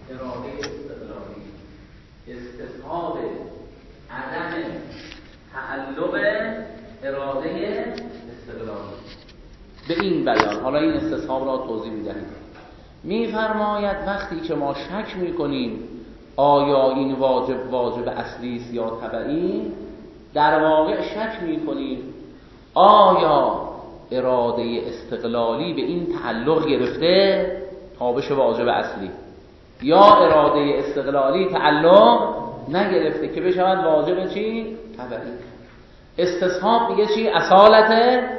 اراده استقلالی، استصحاب عدم تعلق اراده استقلالی. به این بیان حالا این استصحاب را توضیح می‌دهیم. می‌فرماید وقتی که ما شک می‌کنیم آیا این واجب اصلی است یا تبعی، در واقع شک می‌کنیم آیا اراده استقلالی به این تعلق گرفته تا بشه واجب اصلی، یا اراده استقلالی تعلق نگرفته که بشود واجب چی؟ تبعی. استصحاب میگه چی؟ اصالت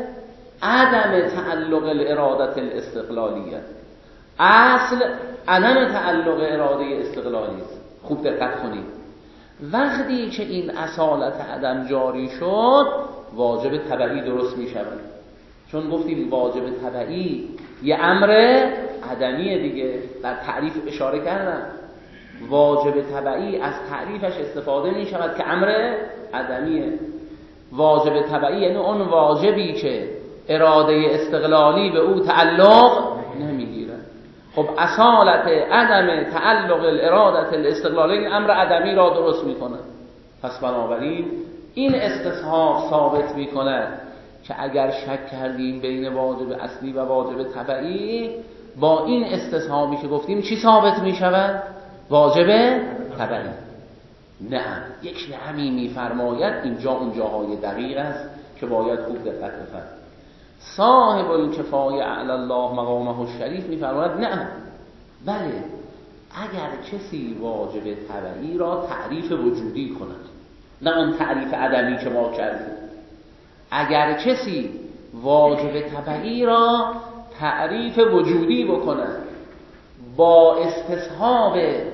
عدم تعلق الارادت الاستقلالیه. اصل عدم تعلق اراده استقلالی است. خوب دقت کنید. وقتی که این اصالت عدم جاری شد واجب تبعی درست می شود. چون گفتیم واجب تبعی یه امر عدمیه دیگه، در تعریف اشاره کردم. واجب تبعی از تعریفش استفاده می شود که امر عدمیه. واجب تبعی یعنی اون واجبی که اراده استقلالی به او تعلق نمیگیره. خب اصالت عدم تعلق الارادت الاستقلالی این امر عدمی را درست میکنه. پس بنابراین این استصحاب ثابت میکنه که اگر شک کردیم بین واجب اصلی و واجب تبعی، با این استصحابی که گفتیم چی ثابت میشود؟ واجب تبعی. نعم، یک نعمی میفرماید اینجا اون جاهای دقیق است که باید خوب دقت بفرمایید. صاحب الکفایه علی الله مقامه الشریف میفرماید نه، بله، اگر کسی واجب تبعی را تعریف وجودی کند، نه اون تعریف عدمی که ما کردیم، اگر کسی واجب تبعی را تعریف وجودی بکند با استصحاب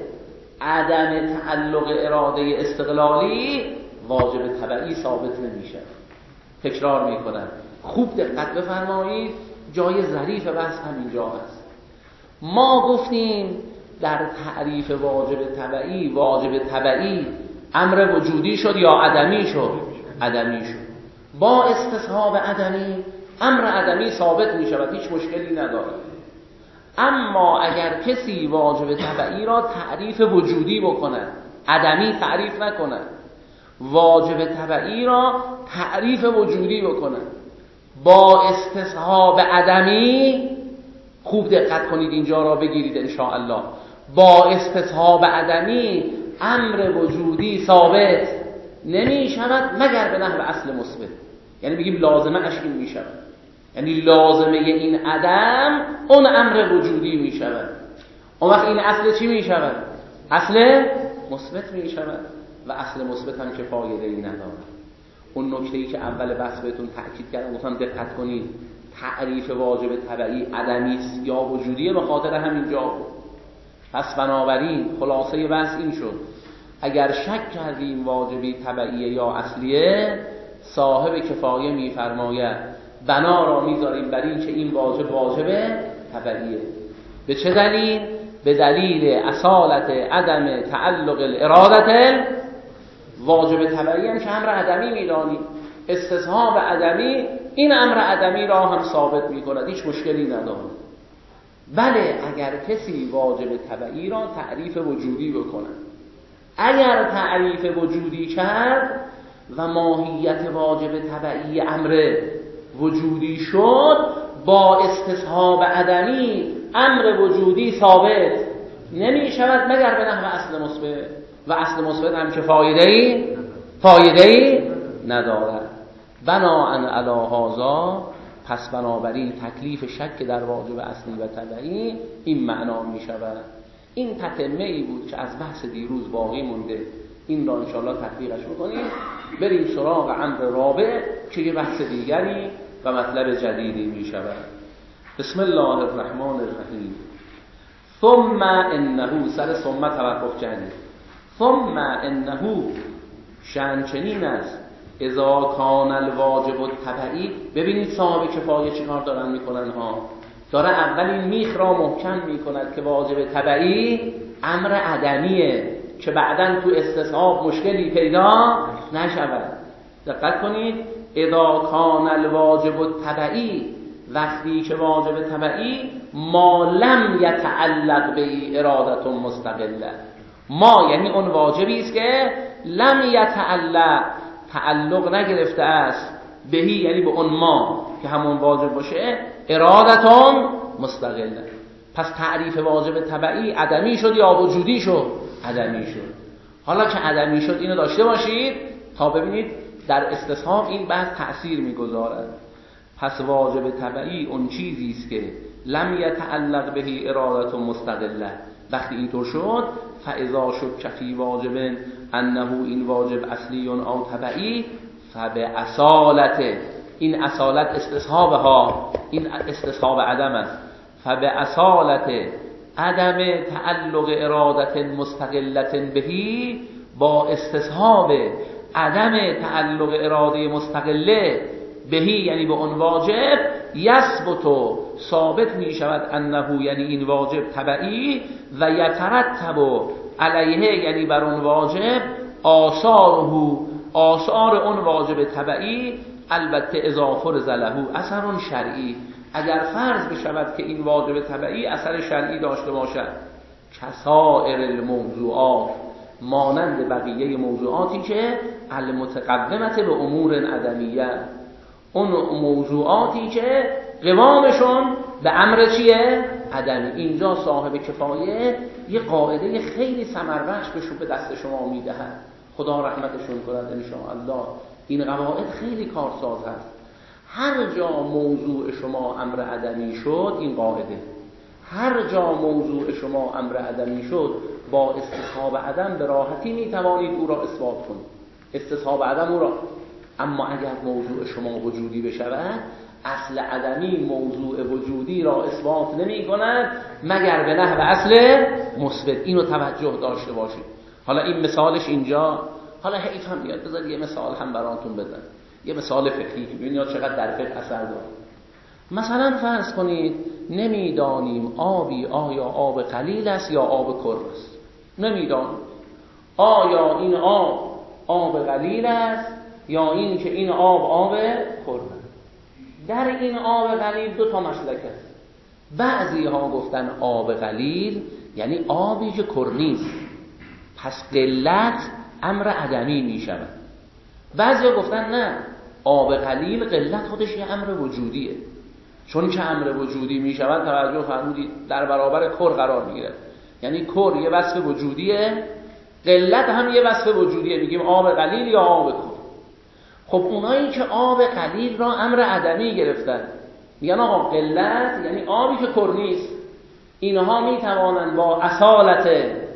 عدم تعلق اراده استقلالی، واجب تبعی ثابت نمیشه. تکرار میکنم، خوب دقت بفرمایید، جای ظریف بحث همینجا هست. ما گفتیم در تعریف واجب تبعی امر وجودی شد یا عدمی شد؟ عدمی شد. با استصحاب عدمی امر عدمی ثابت می شود، هیچ مشکلی نداره. اما اگر کسی واجب تبعی را تعریف وجودی بکند، عدمی تعریف نکند، واجب تبعی را تعریف وجودی بکند با استصحاب عدمی، خوب دقت کنید اینجا را بگیرید انشاءالله، با استصحاب عدمی امر وجودی ثابت نمی شود مگر به نحو اصل مثبت. یعنی بگیم لازمه اش این می شود، یعنی لازمه این عدم اون امر وجودی می شود. اون وقت این اصل چی می شود؟ اصل مثبت می شود و اصل مثبت هم که فایده‌ای نداره. اون نکته‌ای که اول بحث بهتون تأکید کردم، گفتم دقت کنید، تعریف واجب تبعی عدمی است یا وجودیه، به خاطر همینجا بود. پس بنابراین خلاصه بحث این شد، اگر شک کردیم واجبی تبعیه یا اصلیه، صاحب کفایه میفرماید بنا را میذاریم بر این که این واجب تبعیه. به چه دلیل؟ به دلیل اصالت عدم تعلق الارادت واجب تبعی هم که امر عدمی میدانیم، استصحاب عدمی این امر عدمی را هم ثابت میکند، هیچ مشکلی نداره. بله، اگر کسی واجب تبعی را تعریف وجودی بکند، اگر تعریف وجودی کرد و ماهیت واجب تبعی امر وجودی شد، با استصحاب عدمی امر وجودی ثابت نمی شود مگر به نحو اصل مثبت، و اصل مثبت هم که فایده‌ای ندارد. بناءً علی هذا، پس بنابراین تکلیف شک در واجب اصلی و تبعی این معنا می شود. این تتمه ای بود که از بحث دیروز باقی مونده، این را انشاءالله تطبیقش میکنیم. بریم سراغ امر رابع که یه بحث دیگری و مطلب جدیدی می شود. بسم الله الرحمن الرحیم. ثم انه، سر ثم توقف کردیم. ثم انه، شأن چنین است، اذا کان الواجب التبعی. ببینید صاحب کفایه چیکار دارن میکنن ها، داره اول این میخ را محکم میکند که واجب تبعی امر عدمیه که بعداً تو استصحاب مشکلی پیدا نشود. دقت کنید، اذا کان الواجب التبعی، وقتی که واجب تبعی ما لم یتعلق به ارادت مستقله، ما یعنی اون واجبی است که لم یتعلق تعلق نگرفته است بهی یعنی به اون ما که همون واجب باشه ارادتون مستقله. پس تعریف واجب تبعی عدمی شد یا وجودی شد؟ عدمی شد. حالا که عدمی شد اینو داشته باشید تا ببینید در استصحاب این بحث تأثیر میگذارد. پس واجب تبعی اون چیزی است که لم یتعلق بهی ارادتون مستقله. وقتی اینطور شد فاذا شک فی واجب انه این واجب اصلی او تبعی فباصالته، این اصالت استصحاب ها، این استصحاب عدم است. فباصالته عدم تعلق ارادت مستقلت بهی، با استصحاب عدم تعلق اراده مستقله بهی یعنی به اون واجب یثبت ثابت می شود انه یعنی این واجب تبعی و یترتب علیه یعنی بر اون واجب آثار اون واجب تبعی، البته اضافه له اثر شرعی، اگر فرض بشود که این واجب تبعی اثر شرعی داشته باشد، کسائر الموضوعات مانند بقیه موضوعاتی که المتقدمت به امور عدمیه، اون موضوعاتی که قوامشون به امر چیه؟ عدمی. اینجا صاحب کفایه یه قاعده خیلی ثمربخش به دست شما میدهد، خدا رحمتشون کند انشاءالله. این قواعد خیلی کارساز هست. هر جا موضوع شما امر عدمی شد، این قاعده، هر جا موضوع شما امر عدمی شد با استصحاب عدم به راحتی میتوانید او را اثبات کنید، استصحاب عدم او را. اما اگر موضوع شما وجودی بشود، اصل عدمی موضوع وجودی را اثبات نمی کند مگر به نحو اصل مثبت. اینو توجه داشته باشید. حالا این مثالش اینجا، حالا حیف هم میاد بذار یه مثال هم براتون بزنم، یه مثال فقهی که ببینید چقدر در فقه اثر داره. مثلا فرض کنید نمیدانیم آبی آیا آب قلیل است یا آب کر است، نمیدانیم آیا این آب قلیل است یا این که این آب کر است. در این آب قلیل دو تا مسلک است. بعضی ها گفتن آب قلیل یعنی آبی که کر نیست، پس قلت امر عدمی می شود. بعضی ها گفتن نه، آب قلیل قلت خودش یه امر وجودیه، چون که امر وجودی می شود توجه فرمودید در برابر کر قرار می گیرد. یعنی کر یه وصف وجودیه، قلت هم یه وصف وجودیه، میگیم آب قلیل یا آب کر. خب اونایی که آب قلیل را امر عدمی گرفتن میگن آقا قلت یعنی آبی که کر نیست، اینها میتوانند با اصالت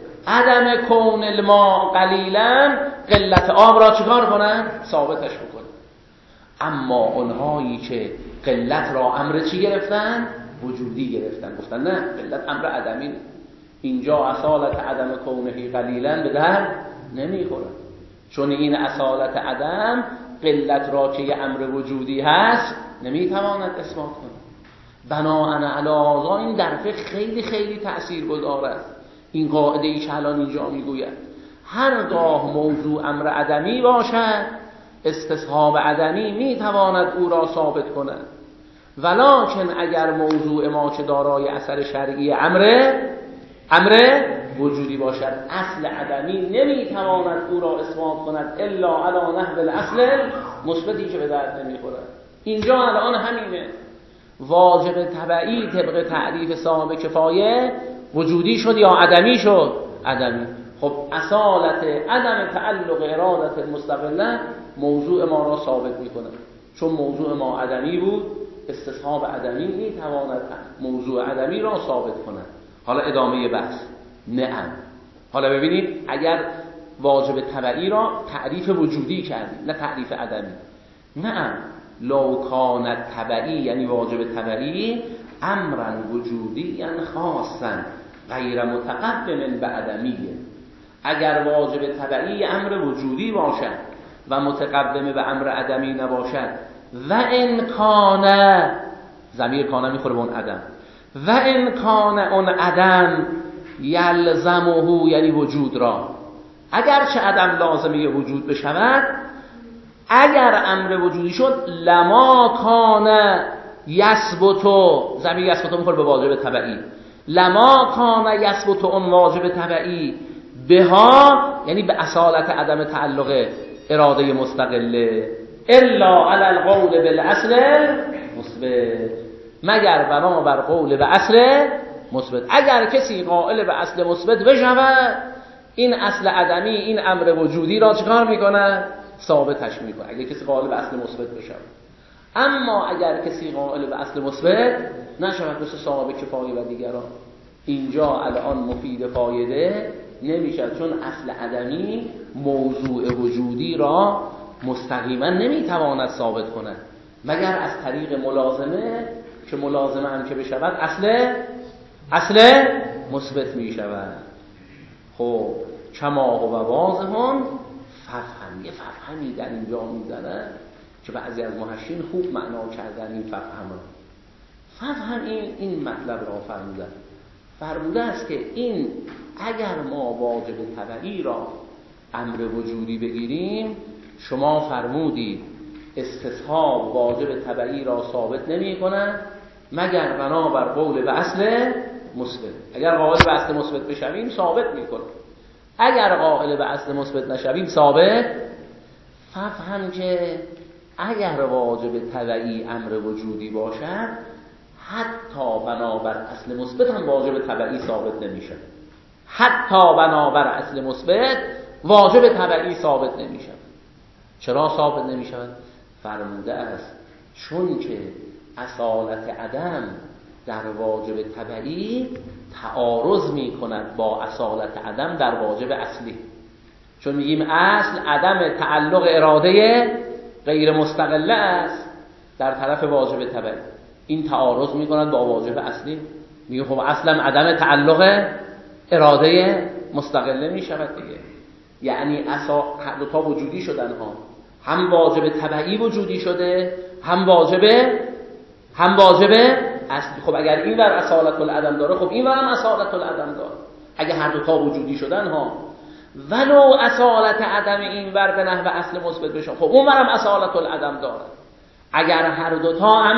عدم کون الماء قلیلا قلت آب را چیکار کنن؟ ثابتش بکنن. اما اونهایی که قلت را امر چی گرفتن؟ وجودی گرفتن، گفتن نه قلت امر عدمی، اینجا اصالت عدم کونه قلیلا به در نمیخوره، چون این اصالت عدم قلت را که یه امر وجودی هست نمیتواند اثبات کنه. بناهن علی هذا این در فقه خیلی خیلی تاثیرگذار است. این قاعده ای که الان اینجا میگوید هرگاه موضوع امر عدمی باشد استصحاب عدمی میتواند او را ثابت کند، ولکن اگر موضوع ما که دارای اثر شرعی امر وجودی باشد، اصل عدمی نمیتواند او را اثبات کند الا علی نحو الاصل مثبتی که به درد نمیخورد. اینجا الان همینه، واجب تبعی طبق تعریف صاحب کفایه وجودی شد یا عدمی شد؟ عدمی. خب اصالت عدم تعلق ارادت مستقله موضوع ما را ثابت میکنه، چون موضوع ما عدمی بود، استصحاب عدمی میتواند موضوع عدمی را ثابت کند. حالا ادامه بحث. نعم. حالا ببینید اگر واجب تبعی را تعریف وجودی کردیم نه تعریف عدمی، نعم لو کانت تبعی یعنی واجب تبعی امرا وجودی خاصا غیر متقدم به عدمیه، اگر واجب تبعی امر وجودی باشد و متقدم به امر عدمی نباشد، و ان کان، ضمیر کان میخوره به اون عدم، و ان کان اون عدم یلزمه یعنی وجود را، اگر چه عدم لازمه وجود بشود، اگر امر وجودی شد لما کان یثبتو، ضمیر یثبتو میخوره به واجب تبعی، لما کان یثبتو اون واجب تبعی بها، یعنی به اصالت عدم تعلق اراده مستقله، الا علی القول بالاصل مثبت، مگر بنابر قول به اصل مثبت. اگر کسی قائل به اصل مثبت بشود، این اصل عدمی، این امر وجودی را چیکار میکنه؟ ثابتش میکنه. اگر کسی قائل به اصل مثبت بشود. اما اگر کسی قائل به اصل مثبت نشود، مثل صاحب کفایه و دیگران، اینجا الان مفید فایده نمیشد، چون اصل عدمی موضوع وجودی را مستقیما نمیتواند ثابت کند مگر از طریق ملازمه، که ملازمه هم که بشود اصل مثبت میشود. خب کما و واضحون ففهم، یه ففهمی در اینجا میزنه که بعضی از محشین خوب معنا کردن این ففهم را. ففهم این مطلب را فرموده است که این اگر ما واجب تبعی را امر وجودی بگیریم، شما فرمودید استصحاب واجب تبعی را ثابت نمی کند مگر بنابر قول به اصل مثبت. اگر قائل به اصل مثبت بشویم ثابت می کند، اگر قائل به اصل مثبت نشویم ثابت. ففهم که اگر واجب تبعی امر وجودی باشد، حتی بنابر اصل مثبت هم واجب تبعی ثابت نمیشه. حتی بنابر اصل مثبت واجب تبعی ثابت نمیشه. چرا ثابت نمیشه؟ فرموده است چون که اصالت عدم در واجب تبعی تعارض میکند با اصالت عدم در واجب اصلی. چون میگیم اصل عدم تعلق اراده غیر مستقله است در طرف واجب تبعی، این تعارض میکند با واجب اصلی. میگه خب اصلا عدم تعلق اراده مستقله میشود دیگه. یعنی هر دو تا وجودی شدن ها، هم واجب تبعی وجودی شده، هم واجب اصلی. خب اگر این ور اصالت العدم داره، خب این ور هم اصالت العدم داره. اگر هر دو تا وجودی شدن ها، ولو اصالت عدم این ور به نحو اصل مثبت بشه، خب اون ور هم اصالت العدم داره. اگر هر دو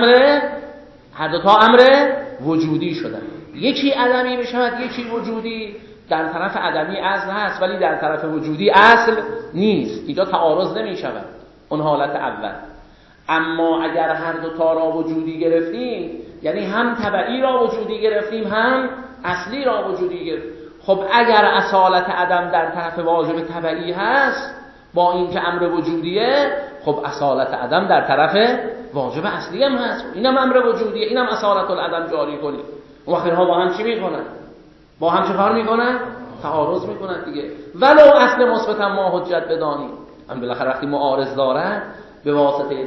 تا امر وجودی شدن، یکی عدمی بشود یکی وجودی، در طرف عدمی اصل هست ولی در طرف وجودی اصل نیست، اینجا تعارض نمی شود اون حالت اول. اما اگر هر دو تا را وجودی گرفتیم، یعنی هم تبعی را وجودی گرفتیم هم اصلی را وجودی گرفتیم، خب اگر اصالت عدم در طرف واجب تبعی هست با این که امر وجودیه، خب اصالت عدم در طرف واجب اصلی هم هست، اینم امر وجودیه، اینم اصالت العدم جاری کنیم. اون وقت اینها با هم چی میکنن؟ با هم چه کار میکنن؟ تعارض میکنن دیگه. ولو اصل مثبت هم ما حجت بدانیم، هم بالاخره وقتی معارض داره به واسطه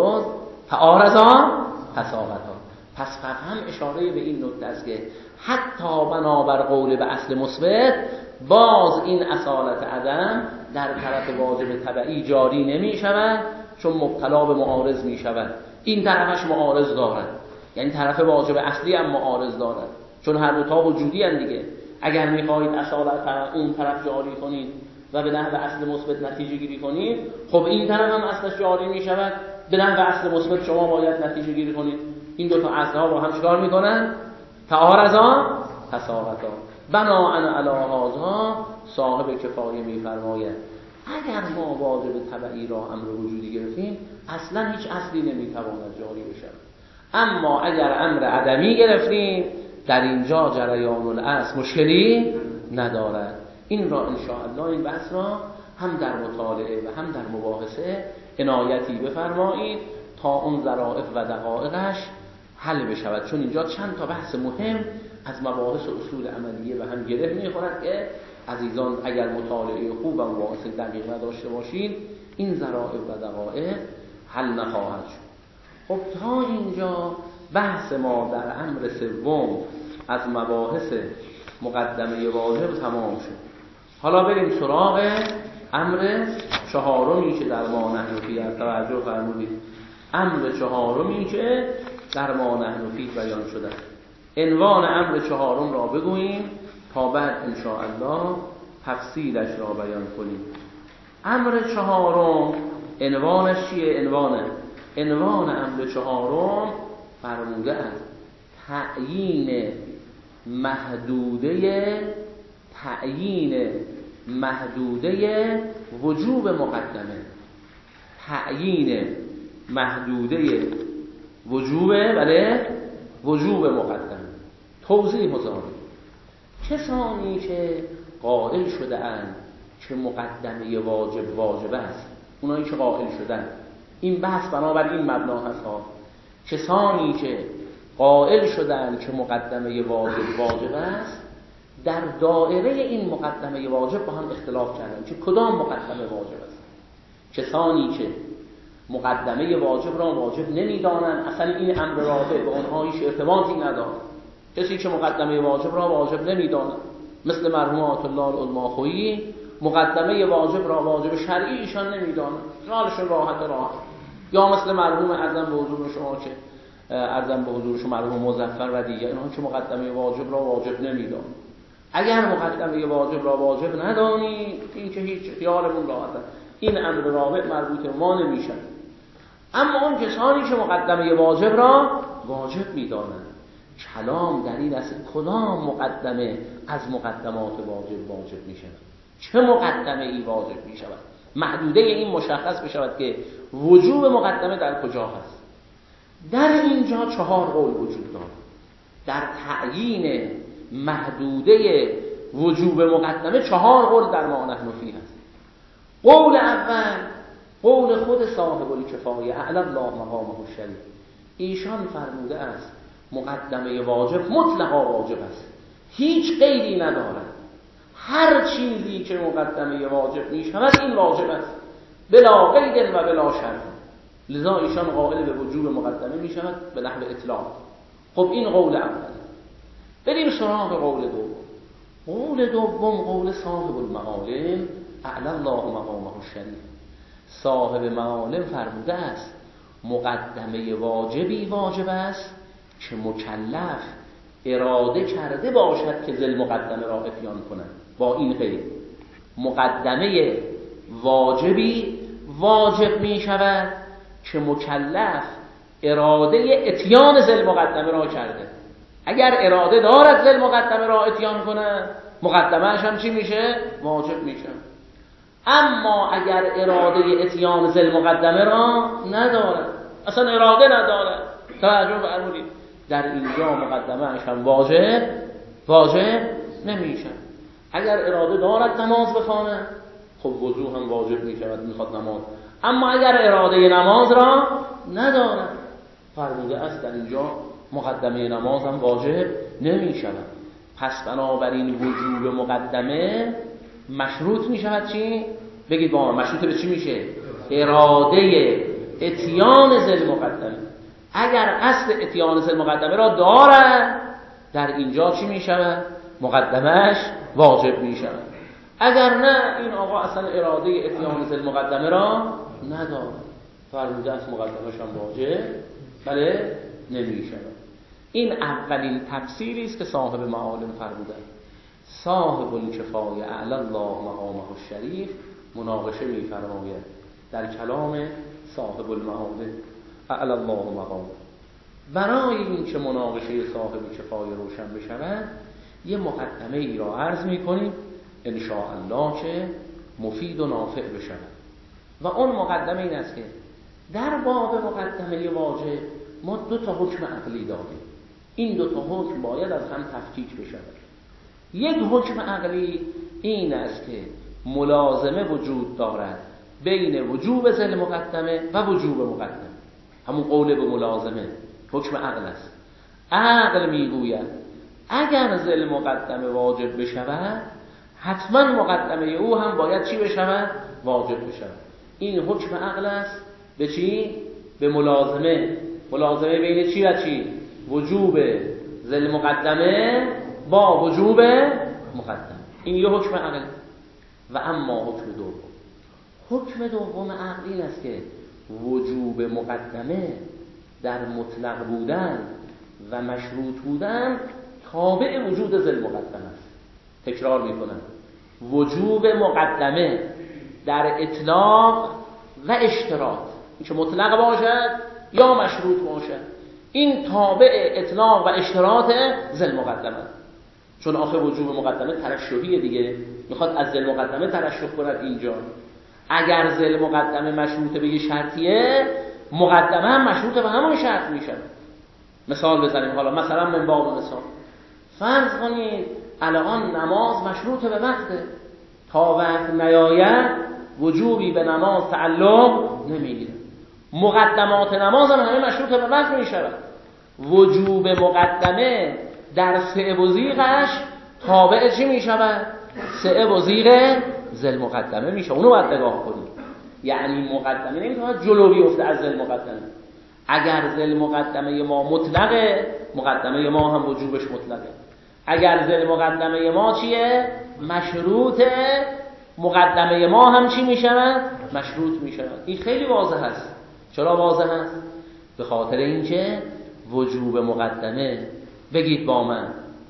تعارضا تساوتا. پس فهم اشاره به این نکته است که حتی بنابر قول به اصل مثبت باز این اصالت عدم در طرف واجب تبعی جاری نمی شود، چون مبتلا به معارض می شود. این طرفش معارض دارد، یعنی طرف واجب اصلی هم معارض دارد، چون هر دو تا وجودی هستند دیگه. اگر می‌خواهید اصالت اون طرف جاری کنید و به نحو اصل مثبت نتیجه گیری کنید، خب این طرف هم اصلش جاری می شود، به نحو اصل مثبت شما باید نتیجه گیری کنید. این دو تا اصل‌ها با هم چیکار میکنن؟ تعارضا تساوتا. بناء علی هذا صاحب کفایه میفرماید اگر ما واجب تبعی را امر وجودی گرفتیم، اصلا هیچ اصلی نمیتواند جاری بشه. اما اگر امر عدمی گرفتیم، در اینجا جریان الاصل مشکلی ندارد. این را ان شاء الله، این بحث را هم در مطالعه و هم در مباحثه عنایتی بفرمایید تا اون ظرافت و دقایقش حل بشود، چون اینجا چند تا بحث مهم از مباحث اصول عملیه و هم گره میخورد که عزیزان اگر مطالعه خوب و مباحث دقیق نداشته باشید، این ظرافت و دقایق حل نخواهد شد. خب تا اینجا بحث ما در امر سوم از مباحث مقدمه واجب تمام شد. حالا بریم سراغ امر چهارمی که در ما نحن فیه توجه فرمودید. امر چهارمی که در ما نحن فیه بیان شده. عنوان امر چهارم را بگوییم تا بعد ان شاء الله تفصیلش را بیان کنیم. امر چهارم عنوانش چیه؟ عنوان امر چهارم فرموده است تعیین محدوده وجوب مقدمه، تعیین محدوده وجوب مقدمه. توضیح مزاره کسانی که قائل شده اند که مقدمه واجب است، اونایی که قائل شدن، این بحث بنابر این مبنا هست ها، کسانی که قائل شدن که مقدمه واجب است، در دایره این مقدمه واجب با هم اختلاف کردن که کدام مقدمه واجب است. کسانی که مقدمه واجب را واجب نمیدانند، اصلا این امر رابع به آنها هیچ ارتباطی ندارد. کسی که مقدمه واجب را واجب نمیداند، مثل مرحوم آیت الله العلماخویی، مقدمه واجب را واجب شرعی ایشان نمیدانند، حالشون راحت. یا مثل مرحوم ارزم به حضور شما که مرحوم مظفر و دیگر، اینها که مقدمه واجب را واجب نمیدانند. اگر مقدمه واجب را واجب ندانی، این که هیچ، خیالمون راحته، این امر رابع مربوط ما نمیشه. اما اون کسانی که مقدمه واجب را واجب میدانند، کلام در این است کدام مقدمه از مقدمات واجب میشه، چه مقدمه ای واجب میشود، محدوده این مشخص بشود که وجوب مقدمه در کجا هست. در اینجا 4 قول وجود دارد. در تعیین محدوده وجوب مقدمه 4 قول در ما نحن فیه هست. قول اول قول خود صاحب الکفایه اعلی الله مقامه الشریف، ایشان فرموده است مقدمه واجب مطلقا واجب است، هیچ قیدی ندارد، هر چیزی که مقدمه واجب می شود این واجب است بلا قید و بلا شرط. لذا ایشان قائل به وجوب مقدمه می شود به نحو اطلاق. خب این قول اول. بریم سراغ قول دوم. قول دوم قول صاحب المعالم اعلی الله مقامه الشریف. صاحب معالم فرموده است مقدمه واجبی واجب است که مکلف اراده کرده باشد که ذل مقدمه را اتیان کند. با این قید مقدمه واجبی واجب می شود که مکلف اراده اتیان ذل مقدمه را کرده. اگر اراده دارد ذل مقدمه را اتیان کند، مقدمه‌اش هم چی میشه؟ واجب میشه. اما اگر اراده اتیان ذل مقدمه را ندارد، اصلا اراده ندارد، توجه فرمودید، در اینجا مقدمه‌اش هم واجب نمیشه. اگر اراده دارد نماز بخواند، خب وضو هم واجب میشود، میخواد نماز. اما اگر اراده نماز را ندارد، فرموده است در اینجا مقدمه نماز هم واجب نمیشود. پس بنابراین وجوب مقدمه مشروط میشود چی؟ بگید با من، مشروط به چی میشه؟ اراده اتیان ذل مقدمه. اگر اصل اتیان ذل مقدمه را دارد، در اینجا چی میشود؟ مقدمهش واجب میشود. اگر نه، این آقا اصلا اراده اتیان ذل مقدمه را ندارد، فرموده است مقدمهش هم واجب بله نمیشود. این اولین تفسیری است که صاحب معالم فرموده. صاحب الکفایه اعلی الله مقامه الشریف مناقشه می‌فرماید در کلام صاحب المعالم اعلی الله مقامه. برای اینکه مناقشه صاحب کفایه روشن بشود، یه مقدمه ای را عرض می‌کنیم ان شاء الله که مفید و نافع بشود. و اون مقدمه این است که در باب مقدمه واجب ما 2 حکم عقلی داریم. این 2 حکم باید از هم تفکیک بشود. یک حکم عقلی این است که ملازمه وجود دارد بین وجوب ذل مقدمه و وجوب مقدمه. همون قول به ملازمه حکم عقل است. عقل میگوید اگر ذل مقدمه واجب بشود، حتما مقدمه او هم باید چی بشود؟ واجب بشود. این حکم عقل است به چی؟ به ملازمه. ملازمه بین چی و چی؟ وجوب ذل مقدمه با وجوب مقدمه. این یه حکم عقل. و اما حکم دوم عقل این است که وجوب مقدمه در مطلق بودن و مشروط بودن تابع وجود ذل مقدمه است. تکرار میکنم، وجوب مقدمه در اطلاق و اشتراط، این که مطلق باشد یا مشروط باشد، این تابع اطلاق و اشتراط ذل مقدمه، چون آخه وجوب مقدمه ترشحیه دیگه، میخواد از ذل مقدمه ترشح کند اینجا. اگر ذل مقدمه مشروط به یه شرطیه، مقدمه هم مشروط به همون شرط میشه. مثال بزنیم حالا، مثلا من باب مثال فرض کنید الان نماز مشروط به وقته، تا وقت نیاید وجوبی به نماز تعلق نمیگیره. مقدمات نماز هم همه مشروط به وقت میشود. وجوب مقدمه در سعه و ضیقش تابع چی میشود؟ سعه و ضیق ذل مقدمه میشه. اونو باید نگاه کنید. یعنی مقدمه نمیتونه جلو بیفته از ذل مقدمه. اگر ذل مقدمه ما مطلقه، مقدمه ما هم وجوبش مطلقه. اگر ذل مقدمه ما چیه؟ مشروطه، مقدمه ما هم چی میشود؟ مشروط میشود. این خیلی واضح است. چرا واضح است؟ به خاطر اینکه وجوب مقدمه، بگید با من،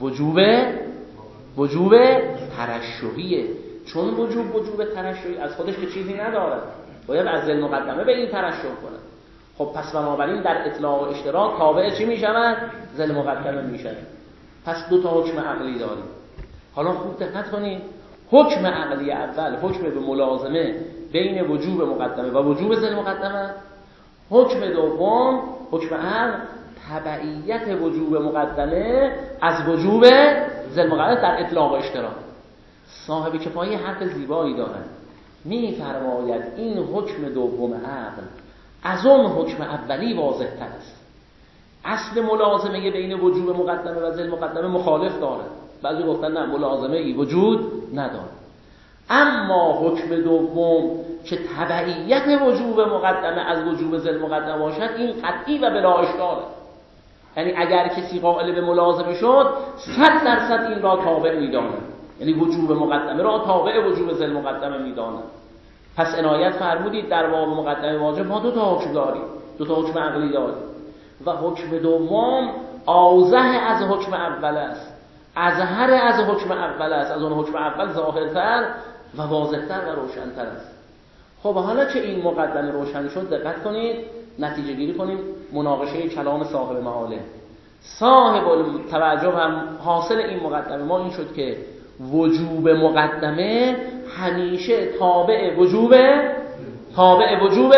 وجوب ترشحیه. چون وجوب ترشحی از خودش که چیزی نداره، باید از ذل مقدمه به این ترشح کنه. خب پس بنابراین در اطلاق و اشتراک تابع چی میشود؟ ذل مقدمه میشود. پس دو تا حکم عقلی داریم. حالا خوب دقت کنید، حکم عقلی اول حکم به ملازمه بین وجوب مقدمه و وجوب ذل مقدمه. حکم دوم حکم عقل تبعیت وجوب مقدمه از وجوب ذل مقدمه در اطلاق و اشتراک. صاحب کفایه حرف زیبایی دارن، می‌فرماید این حکم دوم عقل از اون حکم اولی واضح تر است. اصل ملازمه بین وجوب مقدمه و ذل مقدمه مخالف داره. بعضی گفتن نه، ملازمه ای وجود نداره. اما حکم دوم که تبعیت وجوب مقدمه از وجوب ذل مقدمه باشد، این قطعی و بلا اشکاله. یعنی اگر کسی قائل به ملازمه شد 100% این را تابع میداند، یعنی وجوب مقدمه را تابع وجوب ذل مقدمه میداند. پس عنایت فرمودید در باب مقدمه واجب ما دو تا حکم داریم، دو تا حکم عقلی داریم و حکم دوم اوضح از حکم اول است، اظهر از حکم اول است، از اون حکم اول ظاهرتر و واضحتر و روشنتر است. خب حالا که این مقدمه روشن شد، دقت کنید نتیجه گیری کنیم مناقشه کلام صاحب معالم. صاحب توجه هم حاصل این مقدمه ما این شد که وجوب مقدمه همیشه تابع وجوب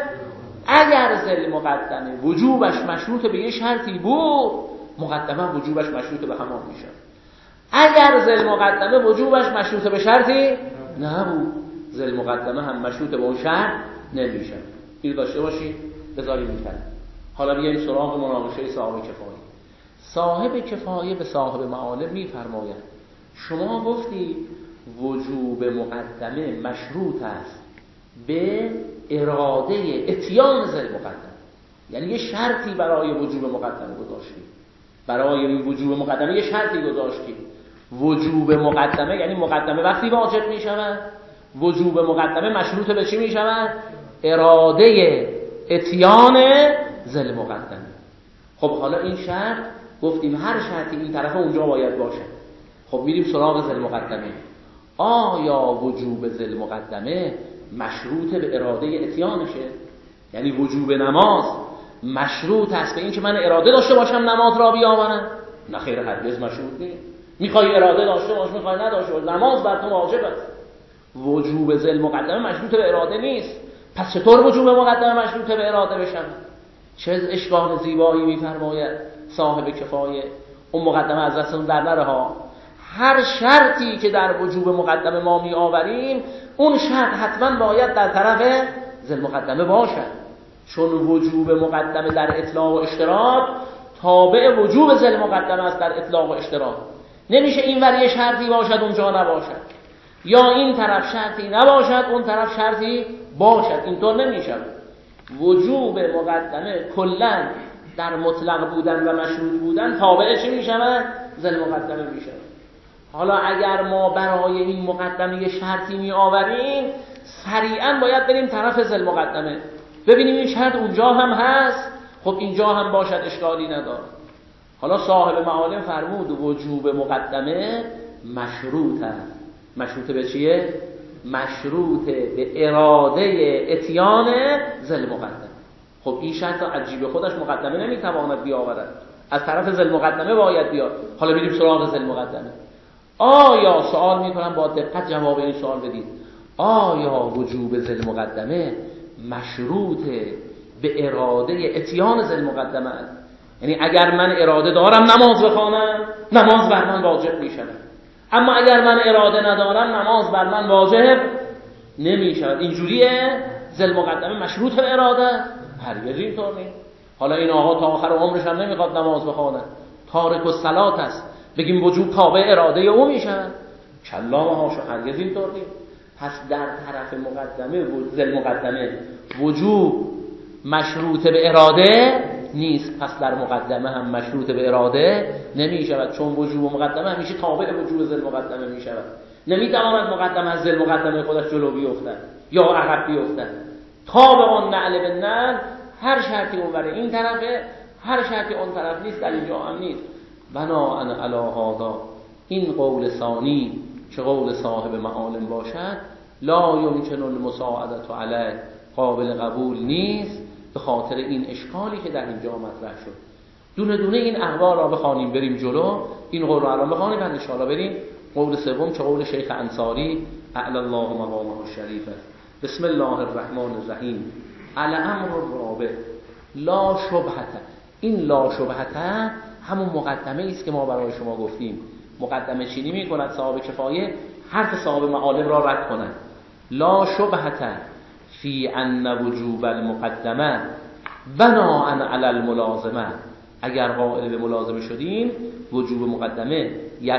اگر ذل مقدمه وجوبش مشروط به یه شرطی بود، مقدمه وجوبش مشروط به همان میشه. اگر ذل مقدمه وجوبش مشروط به شرطی نبود، ذل مقدمه هم مشروط به اون شرط نمیشه. این داشته باشید، بذارید میکنه. حالا بیاییم سراغ مناقشه صاحب کفایه. صاحب کفایه به صاحب معالم میفرماید شما گفتی وجوب مقدمه مشروط است به اراده اتیان ذل مقدمه، یعنی یه شرطی برای وجوب مقدمه گذاشتی، برای وجوب مقدمه یه شرطی گذاشتی. وجوب مقدمه یعنی مقدمه وقتی واجب می شود، وجوب مقدمه مشروط به چی می شود؟ اراده اتیان ذل مقدمه. خب حالا این شرط گفتیم هر شرطی این طرف اونجا باید باشه. خب میریم سراغ ذل مقدمه. آیا وجوب ذل مقدمه مشروط به اراده اتیانشه؟ یعنی وجوب نماز مشروط است به این که من اراده داشته باشم نماز را بیاورم؟ نه خیر، هرگز مشروط نیست. میخوای اراده داشته باش، میخوای نداشته باش، نماز بر تو واجب است. وجوب ذل مقدمه مشروط به اراده نیست. پس چطور وجوب مقدمه مشروط به اراده بشن؟ چه اشکال زیبایی میفرماید صاحب کفایه. اون مقدمه از دستمون در نره ها. هر شرطی که در وجوب مقدمه ما می آوریم، اون شرط حتما باید در طرف ذل مقدمه باشد، چون وجوب مقدمه در اطلاق و اشتراک تابع وجوب ذل مقدمه است در اطلاق و اشتراک. نمیشه این ور یه شرطی باشد اونجا نباشد، یا این طرف شرطی نباشد اون طرف شرطی باشد، اینطور نمیشه. وجوب مقدمه کلا در مطلق بودن و مشروط بودن تابع چی میشود؟ ذل مقدمه میشه. حالا اگر ما برای این مقدمه یه شرطی می آوریم، سریعا باید بریم طرف ذل مقدمه ببینیم این شرط اونجا هم هست، خب اینجا هم باشد اشکالی نداره. حالا صاحب معالم فرمود وجوب مقدمه مشروط است. مشروط به چیه؟ مشروط به اراده اتیان ذل مقدمه. خب این شرط عجیب خودش مقدمه نمیتواند بیاورد، از طرف ذل مقدمه باید بیاد. حالا بریم سراغ ذل مقدمه. آیا سوال میکنم با دقت جواب این سوال بدید، آیا وجوب ذل مقدمه مشروط به اراده اتیان ذل مقدمه است؟ یعنی اگر من اراده دارم نماز بخوانم، نماز بر من واجب میشود، اما اگر من اراده ندارم نماز بر من واجب نمیشود. اینجوریه ذل مقدمه مشروط به اراده؟ هرگز اینطور نیست. حالا این آقا تا آخر عمرش هم نمیخواد نماز بخونه، تارک الصلات است، بگیم وجوب تابع اراده او میشود؟ کلا و حاشا، هرگز اینطور نیست. پس در طرف مقدمه ذل مقدمه وجوب مشروط به اراده نیست، پس در مقدمه هم مشروط به اراده نمی شود، چون وجوب مقدمه همیشه تابع وجوب ذل مقدمه می شود. نمی تواند مقدمه از ذل مقدمه خودش جلو بیفتد یا عقب بیفتد. تابع نعل به نعل، هر شرطی اون برای این طرفه، هر شرطی اون طرف نیست، در اینجا هم نیست. بنا ان علی هذا، این قول ثانی چه قول صاحب معالم باشد، لا یمکن المساعدة علیه، قابل قبول نیست، به خاطر این اشکالی که در اینجا مطرح شد. دونه دونه این احوال را بخوانیم بریم جلو. این قول را الان بخوانیم بعد ان شاء الله بریم قول سوم چه قول شیخ انصاری اعلی الله مقامه الشریف است. بسم الله الرحمن الرحیم. الامر الرابع لا شبهة. این لا شبهة همون مقدمه است که ما برای شما گفتیم. مقدمه چینی میکند صاحب کفایه حرف صاحب معالم را رد کند. لا شبهة فی ان وجوب المقدمه بناء علی الملازمه. اگر قائل به ملازمه شدیم وجوب مقدمه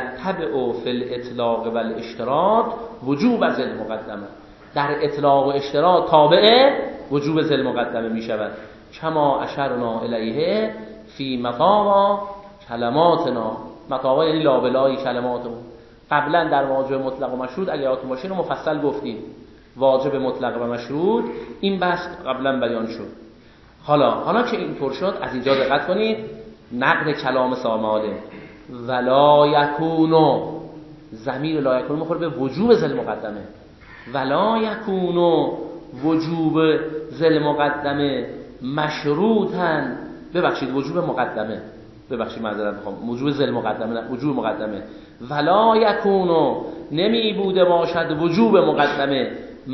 یتبع فی الاطلاق و الاشتراط وجوب ذل مقدمه، در اطلاق و اشتراط تابع وجوب ذل مقدمه می شود. کما اشرنا الیه فی مطاوا کلماتنا. مطاوا یعنی لابلای کلماتمون. قبلا در واجب مطلق و مشروط اگر یادتون باشه رو مفصل گفتیم، واجب مطلق و مشروط، این بحث قبلا بیان شد. حالا که اینطور شد از اینجا دقت کنید، نقد کلام صاحب معالم ولا یکونو، ضمیر لا یکونو میخوره به وجوب ذل مقدمه. ولا یکونو وجوب ذل مقدمه مشروطاً، ببخشید وجوب مقدمه، ببخشید معذرت میخوام، وجوب ذل مقدمه نه، وجوب مقدمه. ولا یکونو نمی بوده باشد وجوب مقدمه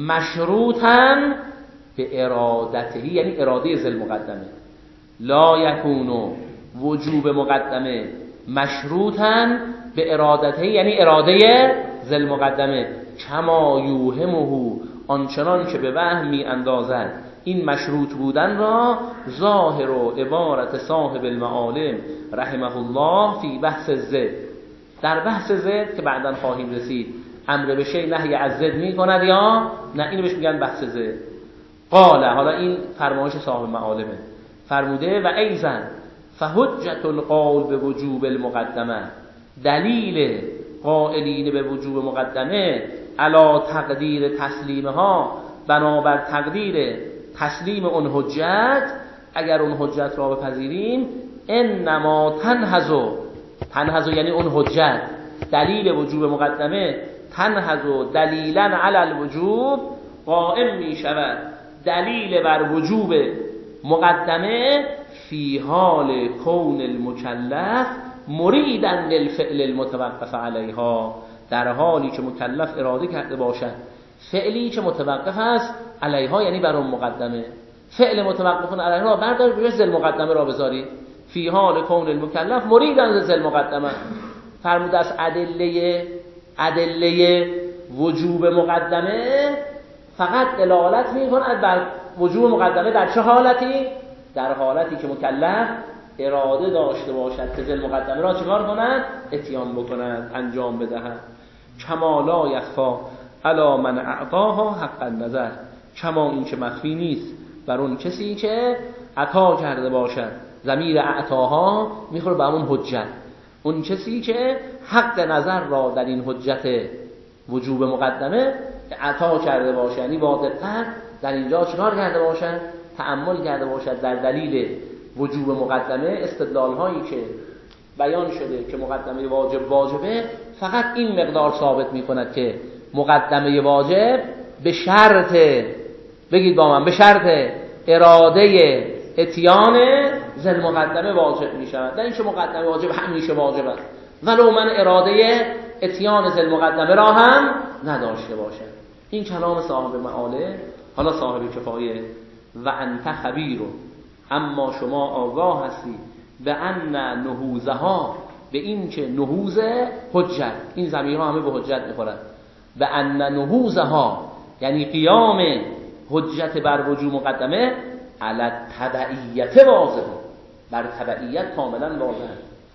مشروطاً به ارادته، یعنی اراده ذل مقدمه. لا یکونو وجوب مقدمه مشروطاً به ارادته، یعنی اراده ذل مقدمه. کما یوهمه، آنچنان که به وهم می اندازد این مشروط بودن را ظاهر و عبارت صاحب المعالم رحمه الله فی بحث زد. در بحث زد که بعداً خواهیم رسید، امر به شیء نهی از زد می کند یا نه، اینو بهش میگن بحث زد. قال، حالا این فرمایش صاحب معالمه، فرموده و ایضا فحجة القول به وجوب المقدمه، دلیل قائلین به وجوب مقدمه علی تقدیر تسلیمها، بنابر تقدیر تسلیم اون حجت، اگر اون حجت را بپذیریم، انما تنهزو یعنی اون حجت دلیل وجوب مقدمه، تنهزو دلیلا علی الوجوب، قائم می شود دلیل بر وجوب مقدمه فی حال کون المکلف مریدا للفعل المتوقف علیها، در حالی که مکلف اراده کرده باشد فعلی که متوقف است علیها، یعنی بر اون مقدمه. فعل متوقف علیها را بردارید بهش ذل مقدمه را بذارید. فی حال کون المکلف مریدا ذل مقدمه. فرموده است ادله وجوب مقدمه فقط دلالت می‌کند بر وجوب مقدمه در چه حالتی؟ در حالتی که مکلف اراده داشته باشد که ذل مقدمه را چکار کند؟ اتیان بکند، انجام بدهد. کما لا یخفا علی من اعطاها حق النظر، کما این که مخفی نیست بر اون کسی که عطا کرده باشد. ضمیر اعطاها میخوره به اون حجت، اون کسی که حق نظر را در این حجت وجوب مقدمه عطا کرده باشد، یعنی با دقت در اینجا چکار کرده باشد؟ تأمل کرده باشد در دلیل وجوب مقدمه. استدلال هایی که بیان شده که مقدمه واجبه، فقط این مقدار ثابت می کند که مقدمه واجب به شرط، بگید با من، به شرط اراده اتیان ذل مقدمه واجب می شود. نه اینکه مقدمه واجب همیشه واجب است، ولو من اراده اتیان ذل مقدمه را هم نداشته باشد. این کلام صاحب معاله. حالا صاحب کفایه: و انت خبیر، اما شما آگاه هستی به ان نهوزها، به این که نهوز حجت، این ضمیرها همه به حجت میخورند، به ان نهوزها یعنی قیام حجت بر وجوب مقدمه علی تبعیت واضح، بر تبعیت کاملا واضح.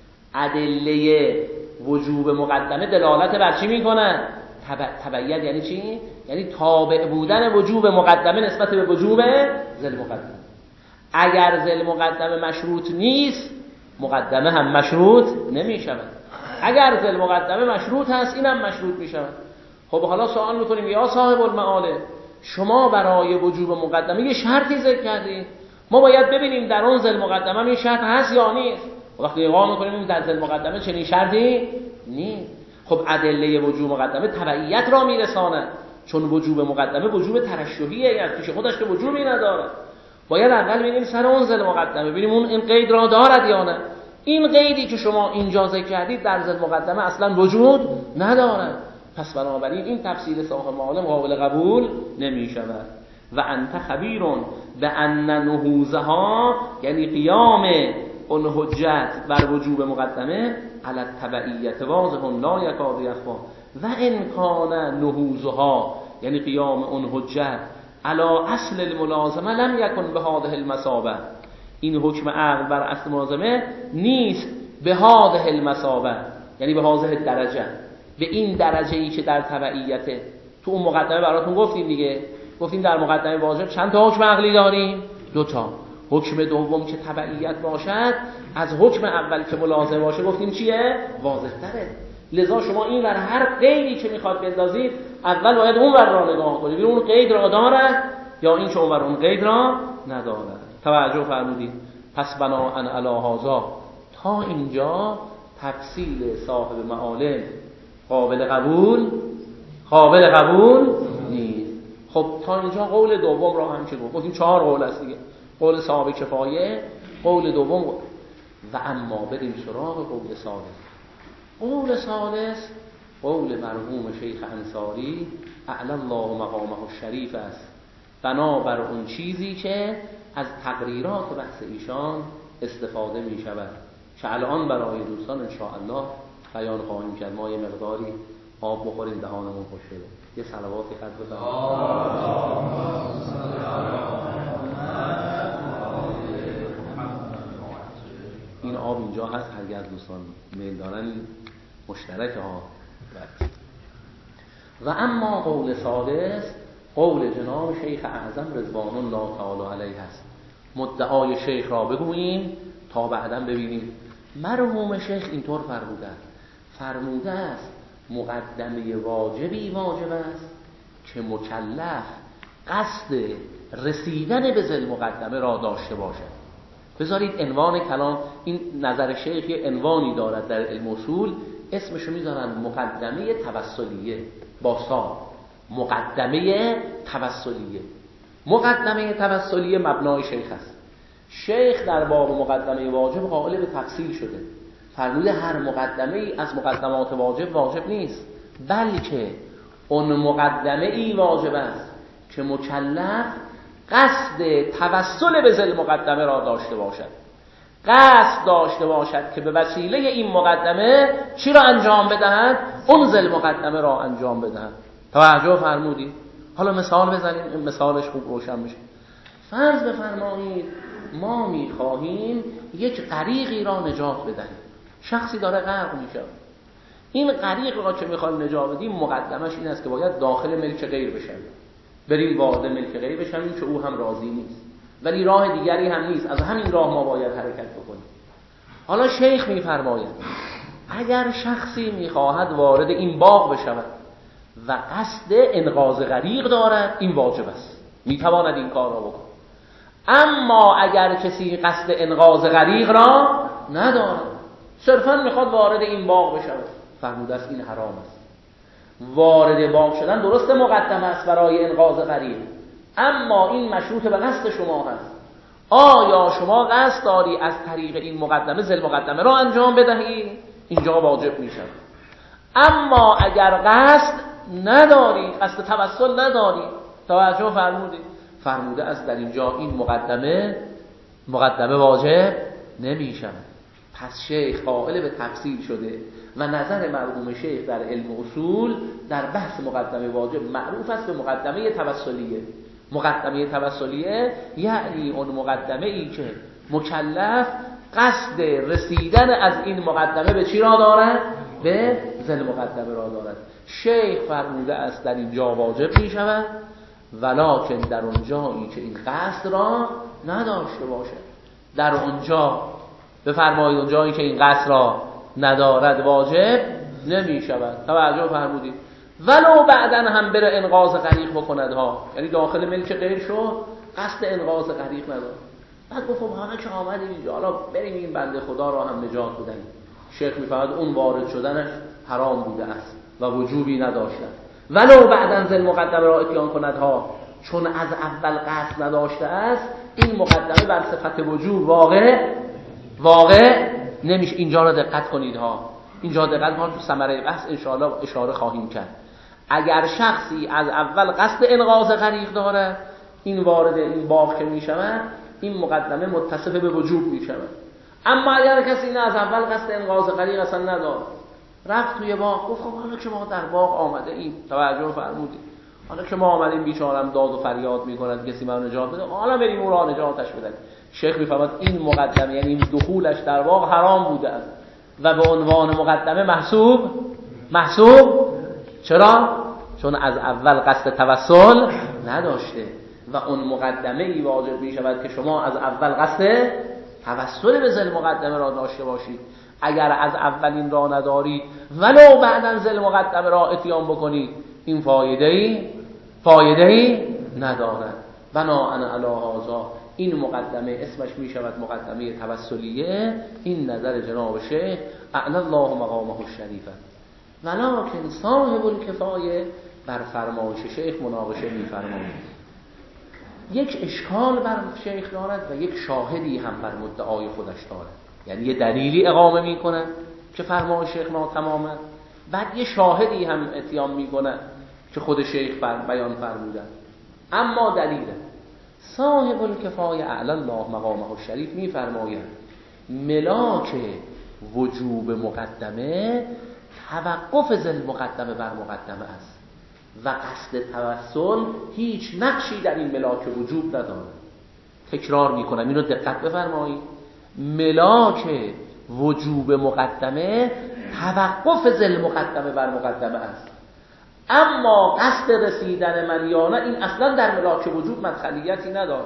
ادله وجوب مقدمه دلالت بر چی میکنه؟ تبعیت یعنی چی؟ یعنی تابع بودن وجوب مقدمه نسبت به وجوب ذل مقدمه. اگر ذل مقدمه مشروط نیست، مقدمه هم مشروط نمی شود. اگر ذل مقدمه مشروط هست، اینم مشروط می شود. خب حالا سوال میکنیم یا صاحب المعاله، شما برای وجوب مقدمه یه شرطی ذکر کردید، ما باید ببینیم در اون ذل مقدمه این شرط هست یا نیست. وقتی اقامه میکنیم در ذل مقدمه چنین شرطی نیست. خب ادله وجوب مقدمه تبعیت را میرساند، چون وجوب مقدمه وجوب ترشحیه، یعنی پیش خودش که وجوبی نداره. باید اول ببینیم سر اون ذل مقدمه، ببینیم اون این قید را دارد یا نه. این قیدی که شما اینجا ذکر کردید در ذل مقدمه اصلا وجود نداره، پس بنابراین این تفسیر صاحب معالم قابل قبول نمی شود. و انت خبیرون به ان نهوزها یعنی قیام اون حجت بر وجوب مقدمه علی التبعیت واضح لا یکاد یخفی، و ان کان نهوزها یعنی قیام اون حجت علی اصل الملازمه لم یکن به هذه المثابه، این حکم عقل بر اصل ملازمه نیست به هذه المثابه، یعنی به هذه درجه، به این درجه ای که در تبعیته. تو اون مقدمه براتون گفتیم دیگه، گفتیم در مقدمه واجب چند تا حکم عقلی داریم؟ 2 تا. حکم دوم که تبعیت باشد از حکم اول که ملازم باشه گفتیم چیه؟ واضح تره. لذا شما این ور هر قیدی که میخواد بندازید اول باید اون ور را نگاه کنید، اون قید را دارد یا این که اون ور اون قید را ندارد. توجه فرمودید؟ پس بناء علی هذا تا اینجا تفصیل صاحب معالم قابل قبول نیست. خب تا اینجا قول دوم را هم که گفتیم 4 قول است دیگه، قول صاحب کفایه، قول دوم و اما بریم سراغ قول ثالث. قول ثالث قول مرحوم شیخ انصاری اعلی الله مقامه الشریف است، بنابر اون چیزی که از تقریرات بحث ایشان استفاده می شود که الان برای دوستان ان شاء الله بیان خواهیم کرد. ما یه مقداری آب بخوریم دهانمون خوش بشه. یه صلواتی خط بزنیم. این آب اینجا هست، هرگز دوستان میل دارن مشترک ها. و اما قول ثالث قول جناب شیخ اعظم رضوان الله تعالی علیه است. مدعای شیخ را بگوییم تا بعداً ببینیم. مرحوم شیخ اینطور فرموده است مقدمه واجبی واجب است که مکلف قصد رسیدن به ذل مقدمه را داشته باشد. بذارید عنوان کلام، این نظر شیخ یه عنوانی دارد در علم اصول، اسمشو میذارن مقدمه توسلیه با صاد. مقدمه توسلیه. مقدمه توسلیه مبنای شیخ است. شیخ در باب مقدمه واجب قائل به تفصیل شده، فرموده هر مقدمه ای از مقدمات واجب نیست، بلکه اون مقدمه ای واجب است که مکلف قصد توسل به ذل مقدمه را داشته باشد، قصد داشته باشد که به وسیله این مقدمه چی را انجام بدهد؟ اون ذل مقدمه را انجام بدهد. توجه فرمودید؟ حالا مثال بزنیم، مثالش خوب روشن میشه. فرض بفرمایید ما میخواهیم یک غریقی را نجات بدهیم. شخصی داره غرق میشه. این غریق را که میخوایم نجات بدیم مقدمش این است که باید داخل ملک غیر بشیم، بریم وارد ملک غیر بشیم که او هم راضی نیست، ولی راه دیگری هم نیست، از همین راه ما باید حرکت بکنیم. حالا شیخ میفرماید اگر شخصی میخواهد وارد این باغ بشود و قصد انقاذ غریق دارد، این واجب است، میتواند این کار را بکند. اما اگر کسی قصد انقاذ غریق را ندارد، صرفاً میخواد وارد این باغ بشود، فرموده است این حرام است. وارد باغ شدن درسته مقدمه است برای انقاذ غریق، اما این مشروط به قصد شما هست. آیا شما قصد داری از طریق این مقدمه ذل مقدمه را انجام بدهی؟ اینجا واجب می شود. اما اگر قصد نداری، قصد توسل نداری، توجه فرموده است در اینجا این مقدمه واجب نمی شود. پس شیخ قائل به تفصیل شده و نظر مرحوم شیخ در علم اصول در بحث مقدمه واجب معروف است به مقدمه توسلیه. مقدمه توسلیه یعنی اون مقدمه ای که مکلف قصد رسیدن از این مقدمه به چی را دارد؟ به ذل مقدمه را دارد. شیخ فرموده است در اینجا واجب می شود، ولکن در اونجایی که این قصد را نداشته باشد. در اونجا بفرمایید اونجایی که این قصد را ندارد واجب نمی شود. توجه فرمودید. ولو بعداً هم بره انقاذ غریق بکند ها، یعنی داخل ملک غیر شو قصد انقاذ غریق نداره، بعد گفت حالا که آمدیم اینجا حالا بریم این بنده خدا را هم نجات بدهیم. شیخ میفهمد اون وارد شدنش حرام بوده است و وجوبی نداشته. ولو بعداً ذل مقدمه را اتیان کند ها، چون از اول قصد نداشته است این مقدمه بر صفت وجوب واقع نمیشه. اینجا را دقت کنید ها، اینجا دقت ما تو ثمره بحث انشاءالله اشاره خواهیم کرد. اگر شخصی از اول قصد انقاذ غریق داره، این وارد این باب که میشود این مقدمه متصف به وجوب میشود. اما اگر کسی نه از اول قصد انقاذ غریق اصلا نداره، رفت توی باغ گفت خب حالا که ما در باغ آمده ایم، توجه فرمودید، حالا که ما آمدیم بیچارم داد و فریاد میکند کسی ما نجات بده، حالا بریم اون را نجاتش بدن. شیخ میفهمد این مقدمه یعنی این دخولش در باغ حرام بوده است و به عنوان مقدمه محسوب چرا؟ چون از اول قصد توسل نداشته و اون مقدمه ای واجب می شود که شما از اول قصد توسل به ذل مقدمه را داشته باشید. اگر از اول این را ندارید ولو بعداً ذل مقدمه را اتیان بکنید، این فایده ای ندارد. بناءً علی هذا این مقدمه اسمش می شود مقدمه توسلیه. این نظر جناب شیخ اعلی الله مقامه الشریفه. ولکن صاحب الکفایه بر فرمایش شیخ مناقشه می فرماید. یک اشکال بر شیخ دارد و یک شاهدی هم بر مدعای خودش دارد، یعنی یه دلیلی اقامه می کند که فرمایش شیخ ناتمامه، بعد یه شاهدی هم اتیان می کند که خود شیخ بیان فرموده. اما دلیله صاحب الکفایه اعلی الله مقامه الشریف می فرماید ملاک وجوب مقدمه توقف ذل مقدمه بر مقدمه است و قصد توسل هیچ نقشی در این ملاک وجوب ندارد. تکرار میکنم اینو دقت بفرمایید، ملاک وجوب مقدمه توقف ذل مقدمه بر مقدمه است، اما قصد رسیدن من یا نه این اصلا در ملاک وجوب مدخلیتی ندارد.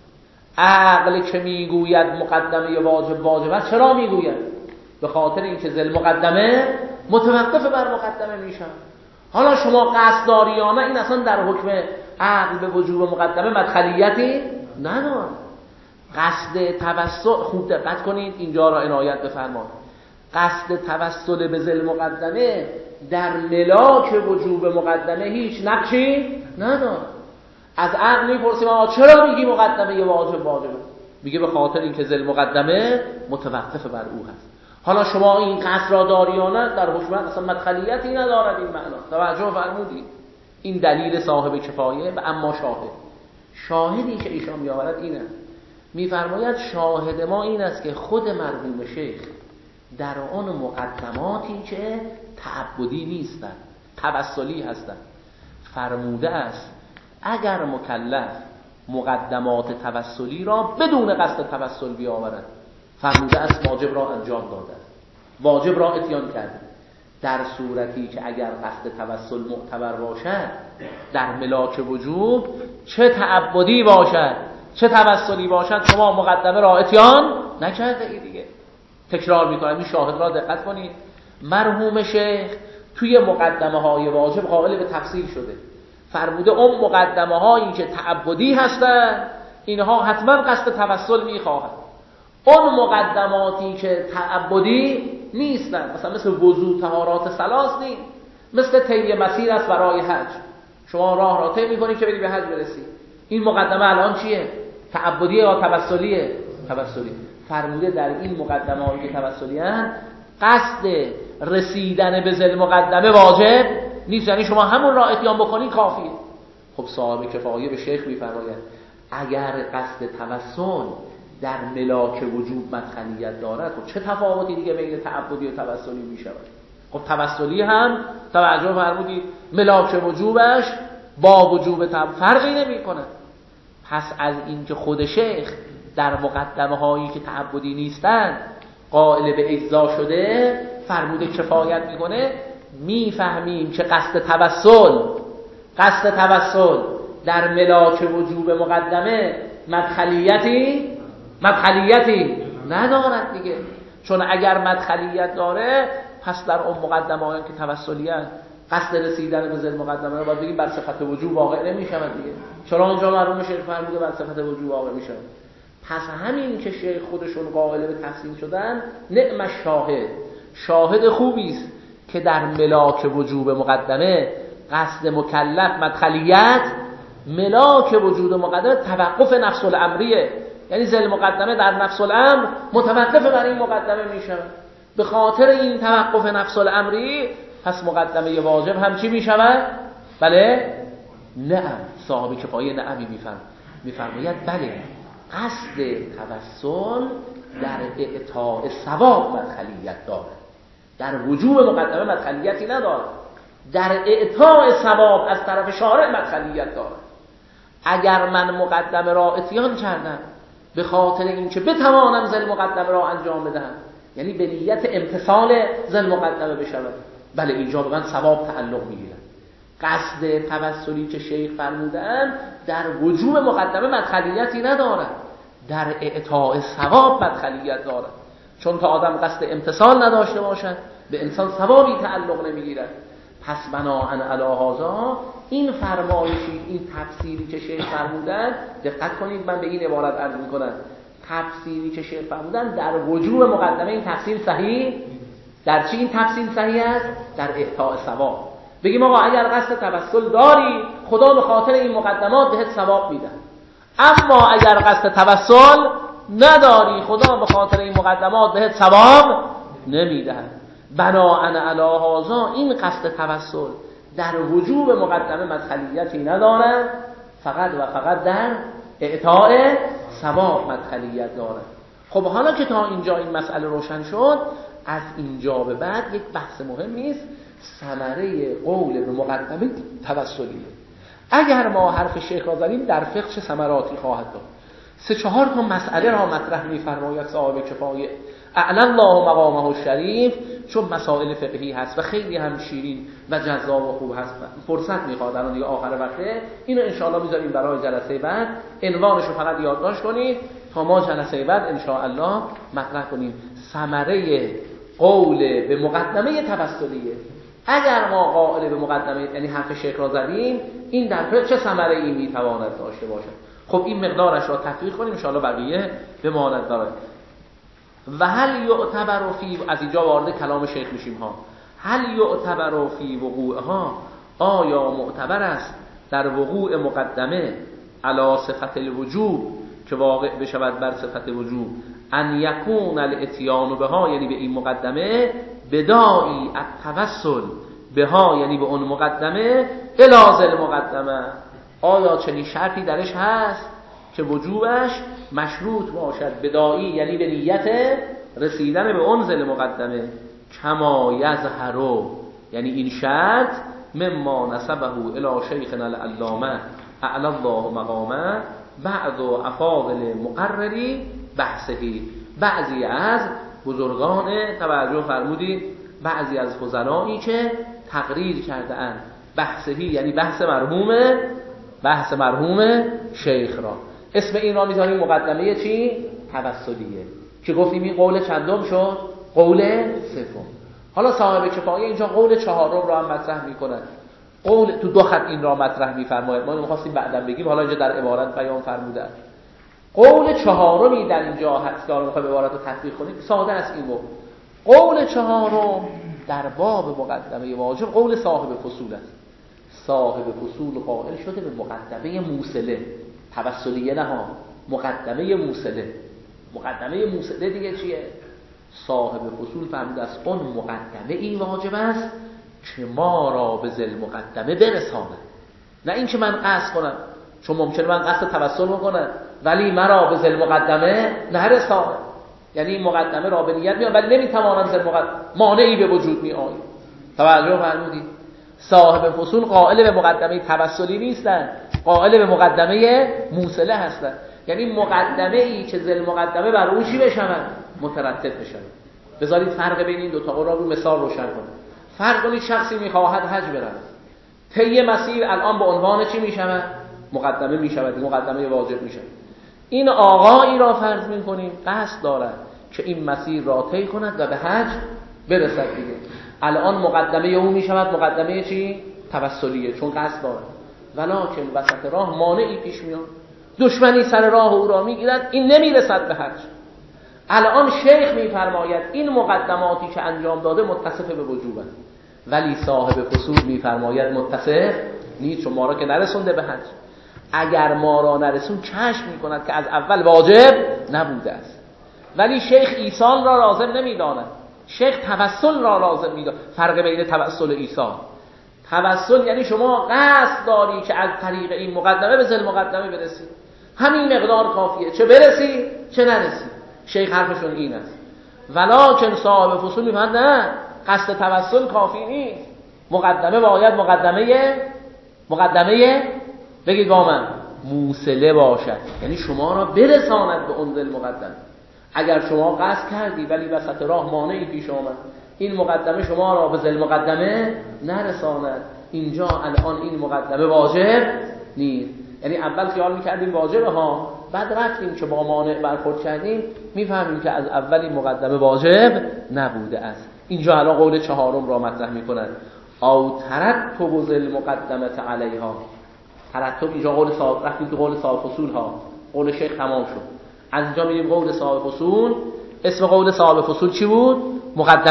عقل که میگوید مقدمه واجب است، چرا میگوید؟ به خاطر اینکه ذل مقدمه متوقف بر مقدمه میشن. حالا شما قصد داری یا نه این اصلا در حکم عقل به وجوب مقدمه مدخلیتی نداره. قصد توسل، خوب دقت کنید اینجا را عنایت بفرمایید، قصد توسل به ذل مقدمه در ملاک وجوب مقدمه هیچ نقشی نداره. از عقل میپرسیم آقا چرا میگی مقدمه واجبه؟ میگه به خاطر اینکه ذل مقدمه متوقف بر او هست. حالا شما این قصد را داری یا نه در حکم اصلا مدخلیتی ندارد این معنا. توجه فرمودید؟ این دلیل صاحب کفایه. و اما شاهدی که ایشان میآورد اینه، میفرماید شاهد ما این است که خود مرحوم شیخ در آن مقدماتی که تعبدی نیستند توسلی هستند فرموده است اگر مکلف مقدمات توسلی را بدون قصد توسل بیاورد، فرموده است واجب را انجام داده، واجب را اتیان کرده. در صورتی که اگر قصد توسل معتبر باشد در ملاک وجوب، چه تعبدی باشد چه توسلی باشد، شما مقدمه را اتیان نکرده ای دیگه. تکرار میکنم این شاهد را دقت کنید. مرحوم شیخ توی مقدمه های واجب قائل به تفصیل شده، فرموده اون مقدمه هایی که تعبدی هستند اینها حتما قصد توسل میخواهد. اون مقدماتی که تعبدی نیستند، مثلا مثل وضو، طهارات ثلاث نیست، مثل طی مسیر است برای حج، شما راه را طی می‌کنید که بری به حج برسی، این مقدمه الان چیه؟ تعبدی یا توسلیه؟ توسلی. فرموده در این مقدمه هایی که توسلی هستند قصد رسیدن به ذل مقدمه واجب نیست، یعنی شما همون را اتیان بکنید کافیه. خب صاحب کفایه به شیخ میفرماید اگر قصد توسل در ملاک وجوب مدخلیت دارد، خب چه تفاوتی دیگه بین تعبدی و توسلی میشود؟ خب توسلی هم توجه فرمودید ملاک وجوبش با وجوب فرقی نمیکنه. پس از اینکه خود شیخ در مقدمه هایی که تعبدی نیستند قائل به اجزا شده فرموده کفایت میکنه، میفهمیم که قصد توسل در ملاک وجوب مقدمه مدخلیتی ندارد دیگه. چون اگر مدخلیت داره پس در اون مقدمه هایی که توسلیه قصد رسیدن به ذل مقدمه رو باید بگیم بر صفت وجوب واقع نمیشود دیگه. چرا اونجا مرحوم شیخ فرموده بر صفت وجوب واقع میشود؟ پس همین که شیخ خودشون قائل به تحسین شدن نعم شاهد خوبی است که در ملاک وجوب مقدمه قصد مکلف مدخلیت، ملاک وجود مقدمه توقف نفس الامریه، یعنی ذل مقدمه در نفس الامر متوقف بر این مقدمه میشه. به خاطر این توقف نفس الامری پس مقدمه واجب هم چی میشود؟ بله نعم. صاحب کفایه نعمی میفرماید بله قصد توسل در اعطاء ثواب مدخلیت داره، در وجوب مقدمه مدخلیتی نداره، در اعطاء ثواب از طرف شارع مدخلیت داره. اگر من مقدمه را اتیان کردم به خاطر اینکه بتوانم ذل مقدمه را انجام بدم، یعنی به نیت امتثال ذل مقدمه بشود، بله اینجا به من ثواب تعلق میگیرد. قصد توسلی که شیخ فرمودن در وجوب مقدمه مدخلیتی ندارد، در اعطاء ثواب مدخلیت دارد. چون تا آدم قصد امتثال نداشته باشد به انسان ثوابی تعلق نمیگیرد. پس بناءً علی هذا این فرمایشی، این تفسیری که شیخ فرمودن، دقت کنید من به این عبارت عرض میکنم، تفسیری که شیخ فرمودن در وجوب مقدمه این تفسیر صحیح. در چی این تفسیر صحیح است؟ در اعطاء ثواب. بگیم آقا اگر قصد توسل داری خدا به خاطر این مقدمات بهت ثواب میده، اما اگر قصد توسل نداری خدا به خاطر این مقدمات بهت ثواب نمیده. بناءً علی هذا این قصد توسل در وجوب مقدمه مدخلیتی نداره، فقط و فقط در اعطاء ثواب مدخلیت داره. خب حالا که تا اینجا این مسئله روشن شد، از اینجا به بعد یک بحث مهمی است، ثمره قول به مقدمه توسلیه. اگر ما حرف شیخ را زدیم در فقه چه ثمراتی خواهد داد؟ 3-4 تا مسئله را مطرح می‌فرماید صاحب کفایه اعلی الله مقامه الشریف، چون مسائل فقهی هست و خیلی هم شیرین و جذاب و خوب هست. فرصت می‌خواد الان دیگه آخر وقته، اینو ان شاءالله می‌ذاریم برای جلسه بعد، عنوانش رو فقط یادداشت کنید تا ما جلسه بعد ان شاءالله مطرح کنیم. ثمره قول به مقدمه توسلیه. اگر ما قائل به مقدمه یعنی حرف شیخ را زدیم، این در فقه چه ثمره‌ای میتواند داشته باشد؟ خب این مقدارش را تفریق کنیم ان شاء الله بقیه بماند داره. و هل یعتبر فی، از اینجا وارد کلام شیخ میشیم ها، هل یعتبر فی وقوعها، آیا معتبر است در وقوع مقدمه علی صفت الوجوب که واقع بشود بر صفت وجوب، ان یکون الاتیان بها، یعنی به این مقدمه، بدائی التوسل بها، یعنی به اون مقدمه، الی المقدمه، آیا چنین شرطی درش هست که وجوبش مشروط باشد بدائی، یعنی به نیت رسیدن به اون ذل مقدمه، کما یظهر، یعنی این شرط مما نسبه الی شیخنا العلامه اعلی الله مقامه بعض افاضل مقرری بحثی، بعضی از بزرگان توجه فرمودید، بعضی از فضلایی که تقریر کرده اند بحثی، یعنی بحث مرحوم شیخ را. اسم این را میذاریم مقدمه چی؟ توسلیه، که گفتیم این قول چندم شد؟ قول سوم. حالا صاحب کفایه اینجا قول 4 را هم مطرح میکنند. قول تو 2 خط این را مطرح میفرماید، ما می‌خواستیم بعداً بگیم، حالا اینجا در عبارت بیان فرمودند. قول 4 در اینجا هست که حالا می‌خوایم عبارت رو تطبیق کنیم، ساده است این قول 4 در باب مقدمه واجب قول صاحب فصول است. صاحب فصول قائل شده به مقدمه موصله، توسلیه نه ها، مقدمه موصله. مقدمه موصله دیگه چیه؟ صاحب فصول فرمود از اون مقدمه این واجب است که ما را به ذل مقدمه برساند، نه این که من قصد کنم، چون ممکنه من قصد توسل بکنم ولی مرا به ذل مقدمه نرساند. یعنی این مقدمه را به نیت میام ولی نمیتوانم ذل مقدمه، مانعی به وجود می آید. توجه فرمودید؟ صاحب فصول قائل به مقدمه توسلی نیستن، قائل به مقدمه موصله هستن. یعنی مقدمه ای که ذل مقدمه بر اون چی بشود؟ مترتب بشود. بذارید فرق بین این دو تا رو مثال روشن کنم. فرق کنید شخصی میخواهد حج برود، طی مسیر الان به عنوان چی میشود؟ مقدمه میشود، مقدمه واجب میشود. این آقایی را فرض میکنیم قصد دارد که این مسیر را طی کند و به حج برسد دیگه. الان مقدمه او میشود مقدمه چی؟ توسلیه، چون قصد دارد. ولکن وسط راه مانعی پیش میاد، دشمنی سر راه او را میگیرد، این نمیرسد به حج. الان شیخ میفرماید این مقدماتی که انجام داده متصف به وجوبه، ولی صاحب فصول میفرماید متصف نیست، چون ما را که نرسونده به حج. اگر ما را نرسون کشف میکند که از اول واجب نبوده است. ولی شیخ ایصال را لازم نمیداند، شیخ توسل را لازم میداند. فرق بین توسل و ایصال، توسل یعنی شما قصد داری که از طریق این مقدمه به ذل مقدمه برسی، همین مقدار کافیه، چه برسی چه نرسی. شیخ حرفشون این است. ولکن صاحب فصول میفهمد نه، قصد توسل کافی نیست، مقدمه باید مقدمه بگید با من موصله باشد، یعنی شما را برساند به اون ذل مقدمه. اگر شما قصد کردی ولی وسط راه مانعی پیش آمد، این مقدمه شما را به ذل مقدمه نرساند، اینجا الان این مقدمه واجب نیست. یعنی اول خیال میکردیم واجبه ها، بعد رفتیم که با مانع برخورد کردیم میفهمیم که از اول این مقدمه واجب نبوده است. اینجا الان قول چهارم را مطرح میکنند، او ترتب ذل مقدمه علیها. ترتب اینجا قول صاحب، رفتیم تو قول صاحب فصول ها، قول شیخ تمام شد، از اینجا میریم قول صاحب فصول. اسم قول صاحب فصول چی بود؟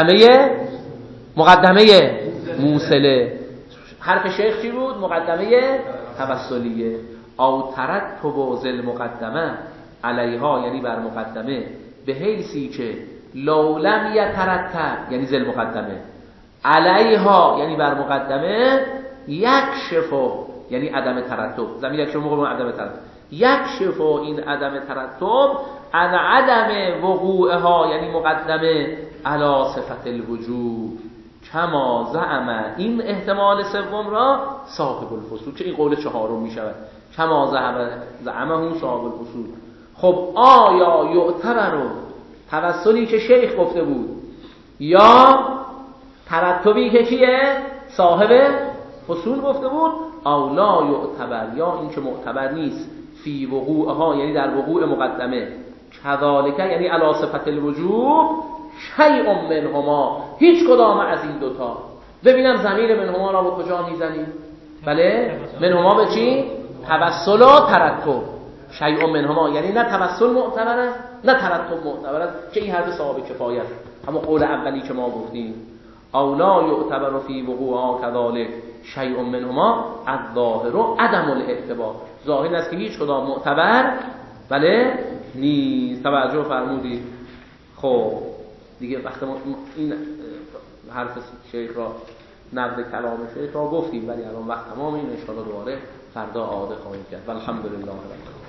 مقدمه موصله. حرف شیخ چی بود؟ مقدمه توسلیه. او ترتب ذل مقدمه علیها، یعنی بر مقدمه، به حیثی که لو لم یترتب یعنی ذل مقدمه، علیها یعنی بر مقدمه، یکشف یعنی عدم ترتب، زمین یکشف موقع عدم ترتب، یکشف این عدم ترتب عن عدم وقوعها یعنی مقدمه علی صفت الوجوب کما زعم. این احتمال سوم را صاحب الفصول، که این قول چهارم می شود، کما زعمه صاحب الفصول. خب آیا یعتبر توسلی که شیخ گفته بود یا ترتبی که کیه؟ صاحب فصول گفته بود؟ او لا یعتبر، یا این که معتبر نیست، فی وقوعها یعنی در وقوع مقدمه، کذالک یعنی علی صفت الوجوب، شیء منهما، هیچ کدام از این دوتا. ببینم ضمیر منهما را به کجا میزنیم؟ بله، منهما به چی؟ توسل و ترتب. شیء منهما یعنی نه توسل معتبر است نه ترتب معتبر است، که این حرف صاحب کفایه است، اما قول اولی که ما گفتیم. او لا یعتبر فی وقوعها کذالک شیء منهما، الظاهر عدم الاعتبار، ظاهر است که هیچ کدام معتبر بله نیست. توجه فرمودید؟ خب دیگه وقتی ما این حرف شیخ را، نقد کلام شیخ را گفتیم، ولی الان وقت تمام، این ان شاءالله دوباره فردا عاده خواهیم کرد. والحمدلله رب العالمین.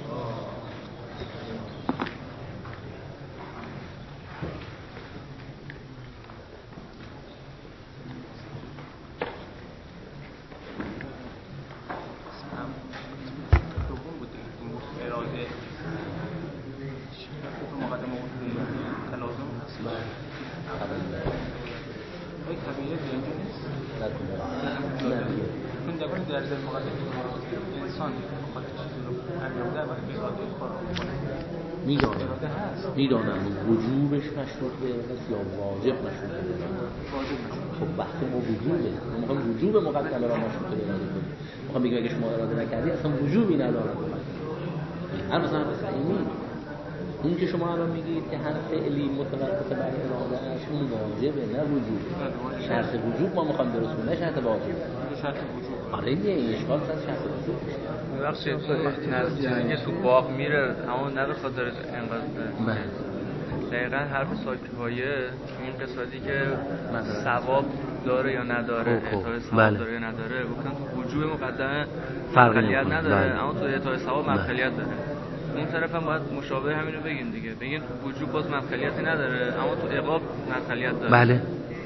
میدانم وجوبش مشروطه یا واجب مشروطه. خب وقتی ما وجوبه، ما میخوایم وجوب مقدمه را مشروطه اراده کنیم، میخوایم بگیم اگه شما اراده نکردی اصلا وجوبی نداره. هر مثلا صحیح نیست. اون که شما الان میگید که هر فعلی متوقف بر اراده است اون واجبه نه وجوب. شرط وجوب ما میخوایم درست کنیم نه شرط واجب. شرط وجوب. آره دیگه این اشکال از شرط وجوب میشه. ببخشید چیزی که تو باغ میره اما نه به خاطر انقدر دقیقا حرف ساکفایه این قسمتی که ثواب داره یا نداره اعطای ثواب داره یا نداره گفتن تو وجوب مقدمه مخلیت نداره اما تو اعطای ثواب مخلیت داره. اون طرف هم باید مشابه همینو بگیم دیگه، بگین تو وجوب باز مخلیتی نداره اما تو عقاب مخلیت داره. بله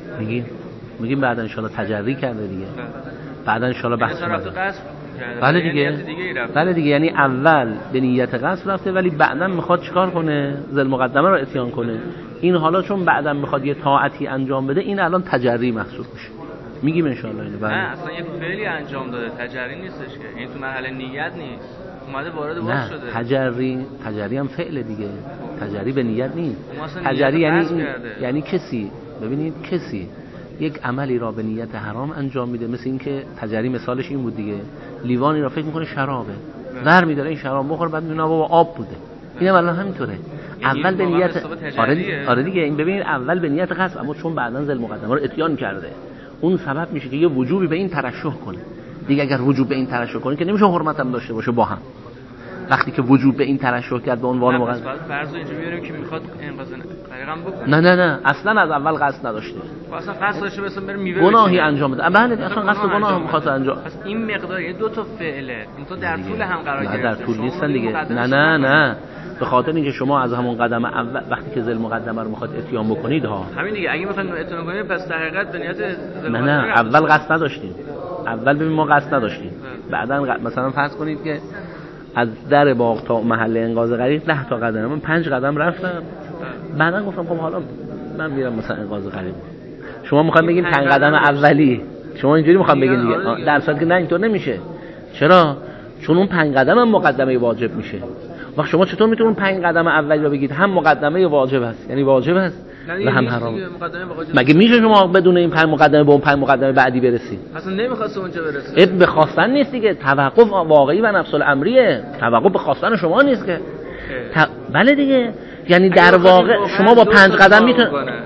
میگیم بعدا ان شاء الله تجری کرده دیگه. بعدا ان شاء الله بحث کنیم. بله دیگه. بله دیگه، یعنی اول به نیت قصد رفته ولی بعدا میخواد چیکار کنه؟ ذل مقدمه رو اتیان کنه. این حالا چون بعدا میخواد یه طاعتی انجام بده این الان تجری محسوب میشه. میگیم ان شاء الله اینو. بله. نه اصلا یه فعلی انجام داده تجری نیستش که، این تو مرحله نیت نیست. اومده وارد واقع شده. تجری هم فعل دیگه. تجری به نیت نیست. تجری یعنی کسی، ببینید کسی یک عملی را به نیت حرام انجام میده، مثل این که تجری مثالش این بود دیگه، لیوانی را فکر میکنه شرابه، ور میداره این شراب بخور، بعد میونه بابا آب بوده. اینم الان همینطوره. اول به نیت آره دیگه، این ببینید اول به نیت قصد، اما چون بعداً ذل مقدمه رو اتیان کرده اون سبب میشه که یه وجوبی به این ترشح کنه دیگه. اگر وجوب به این ترشح کنه که نمیشه حرمت هم داشته باشه با هم. وقتی که وجوب به این ترشح کرد به عنوان مقدمه، فرض اینجا بیاریم که میخواد انقاذ غریقم بکنه. نه اصلا از اول قصد نداشته. اصلا قصد داشته مثلا بره میوه گناهی انجام بده. بله اصلا قصد گناه میخواد انجام. پس این مقدار یه دو تا فعله این تو در طول هم قرار گرفته. در طول نیستن دیگه. نه به خاطر اینکه شما از همون قدم اول وقتی که ذل مقدمه رو میخواد اتیان بکنید همین دیگه، اگه میخوایم اتیان کنیم پس در حقیقت به نیت ذل مقدمه نه اول قصد نداشتیم. اول ببین ما قصد نداشتیم. بعدن مثلا فرض کنید که از در باغ تا محل انقاذ غریق 10 تا قدم، من 5 قدم رفتم، بعدن گفتم خب حالا من میرم مثلا انقاذ غریق. شما میخواید بگین 5 قدم اولی، شما اینجوری میخوام بگین دیگه، در صورتی که نه اینطور نمیشه. چرا؟ چون اون 5 قدم هم مقدمه واجب میشه. وقت شما چطور میتونید اون 5 قدم اولی رو بگید هم مقدمه واجب است، یعنی واجب است و هم حرام؟ مگه میشه شما بدون این 5 مقدمه به اون 5 مقدمه بعدی برسید؟ اصلا نمیخواست اونجا برسه. به خواستن نیست دیگه، توقف واقعی و نفس الامریه. توقف به خواستن شما نیست که. بله دیگه، یعنی در واقع شما با 5 قدم میتونید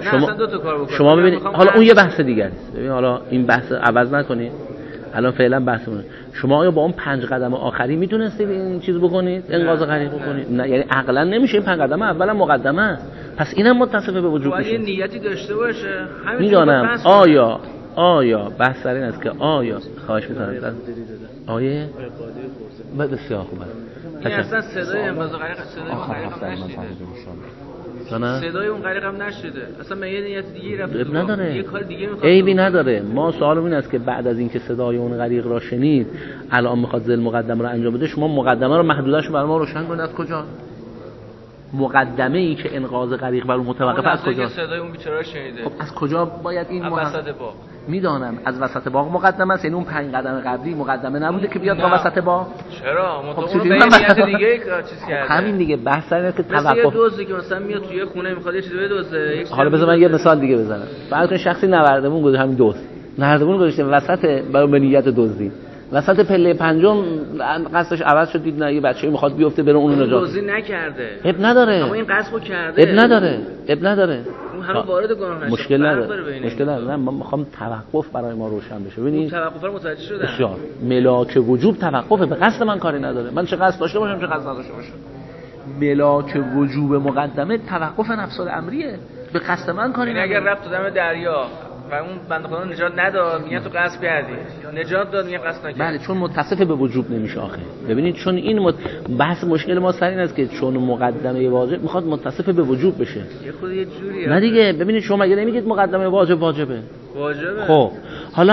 شما ببینید. حالا اون یه بحث دیگه است. ببین حالا این بحث عوض نکنید. الان فعلا بحثمون شما آیا با اون 5 قدم آخری میتونستید این چیز بکنید، انقاذ غریق بکنید؟ نه، یعنی عقلا نمیشه. این 5 قدم اولا مقدمه است، پس اینم متصف به وجوب میشه. اگه نیتی داشته باشه میدونم. آیا بحث سر این است که آیا خواهش می‌کنم آیه بسیار خوبه. این اصلا صدای انقاذ غریق صدای صدای اون غریق هم نشده اصلا. من یه نیت دیگه رفت نداره. یه کار دیگه می‌خواد. عیبی نداره. ما سوالم این است که بعد از اینکه صدای اون غریق را شنید الان میخواد ذل مقدمه رو انجام بده، شما مقدمه رو محدودش برای ما روشن کنید. از کجا مقدمه ای که انقاذ غریق بر اون متوقف از کجا؟ صدای اون بیچاره شنیده. خب از کجا باید این وسط باغ؟ میدانم از وسط باغ مقدمه است، یعنی اون 5 قدم قبلی مقدمه نبوده که بیاد با وسط باغ. چرا؟ اون به نیت دیگه چیز کرده. همین دیگه بحث اینه که توقف. یه دوزی که مثلا میاد توی خونه میخواد یه چیزی بدزده. حالا بذار من یه مثال دیگه بزنم. فرض کن شخصی نوردمون گذاشته، همین دوز نوردمون گذاشته وسط به نیت دزدی، وسط پله پنجم قصدش عوض شد، دید نه یه بچه‌ای میخواد بیفته بره اون نجات. دزدی نکرده. اب نداره. اما این قصدو کرده. اب نداره. اون همه وارد گناه نشه. مشکل نداره. نه من میخوام توقف برای ما روشن بشه. ببینید توقف رو متوجه شدم. بسیار ملاک وجوب توقفه، به قصد من کاری نداره. من چه قصد داشته باشم چه قصد نداشته باشم. ملاک وجوب مقدمه توقف نفس الامریه، به قصد من کاری نداره. اگر رفت دم دریا و اون بنده خدا نجات نداد، میگه تو قصد کردی. نجات داد، میگه قصد نکردی. بله، چون متصف به وجوب نمیشه آخه. ببینید چون این بحث مشکل ما سر این است که چون مقدمه واجب میخواد متصف به وجوب بشه. یه خود یه جوریه. نه دیگه، ببینید شما مگه نمیگید مقدمه واجبه؟ خب حالا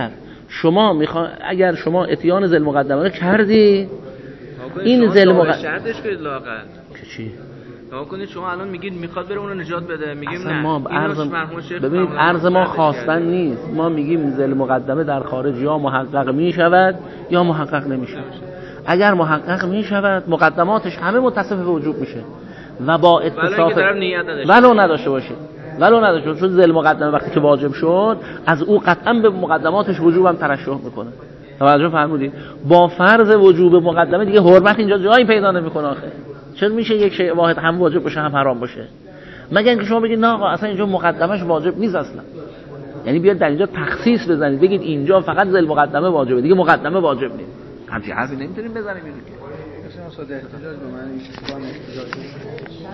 اگر شما اتیان ذل مقدمه رو کردی، این ذل مقدمه شرطش کنید لااقل. چی؟ کنید شما الان میگید میخواد بره اون نجات بده، میگیم نه. ما ببینید عرض ما خواستن نیست. ما میگیم ذل مقدمه در خارج یا محقق میشود یا محقق نمیشود. اگر محقق میشود مقدماتش همه متصف به وجوب میشه و با اتصاف ولو نداشته باشه. چون ذل مقدمه وقتی که واجب شد از او قطعا به مقدماتش وجوب هم ترشح میکنه. توجه فرمودید؟ با فرض وجوب مقدمه دیگه حرمت اینجا جایی پیدا نمیکنه آخه. چرا میشه یک شیء واحد هم واجب باشه هم حرام باشه؟ مگر اینکه شما بگید نه آقا اصلا اینجا مقدمش واجب نیست اصلا. یعنی بیاد در اینجا تخصیص بزنید بگید اینجا فقط ذل مقدمه واجبه، دیگه مقدمه واجب نیست. همچین حرفی نمیتونیم بزنیم اینو که. مثلا احتجاج به من این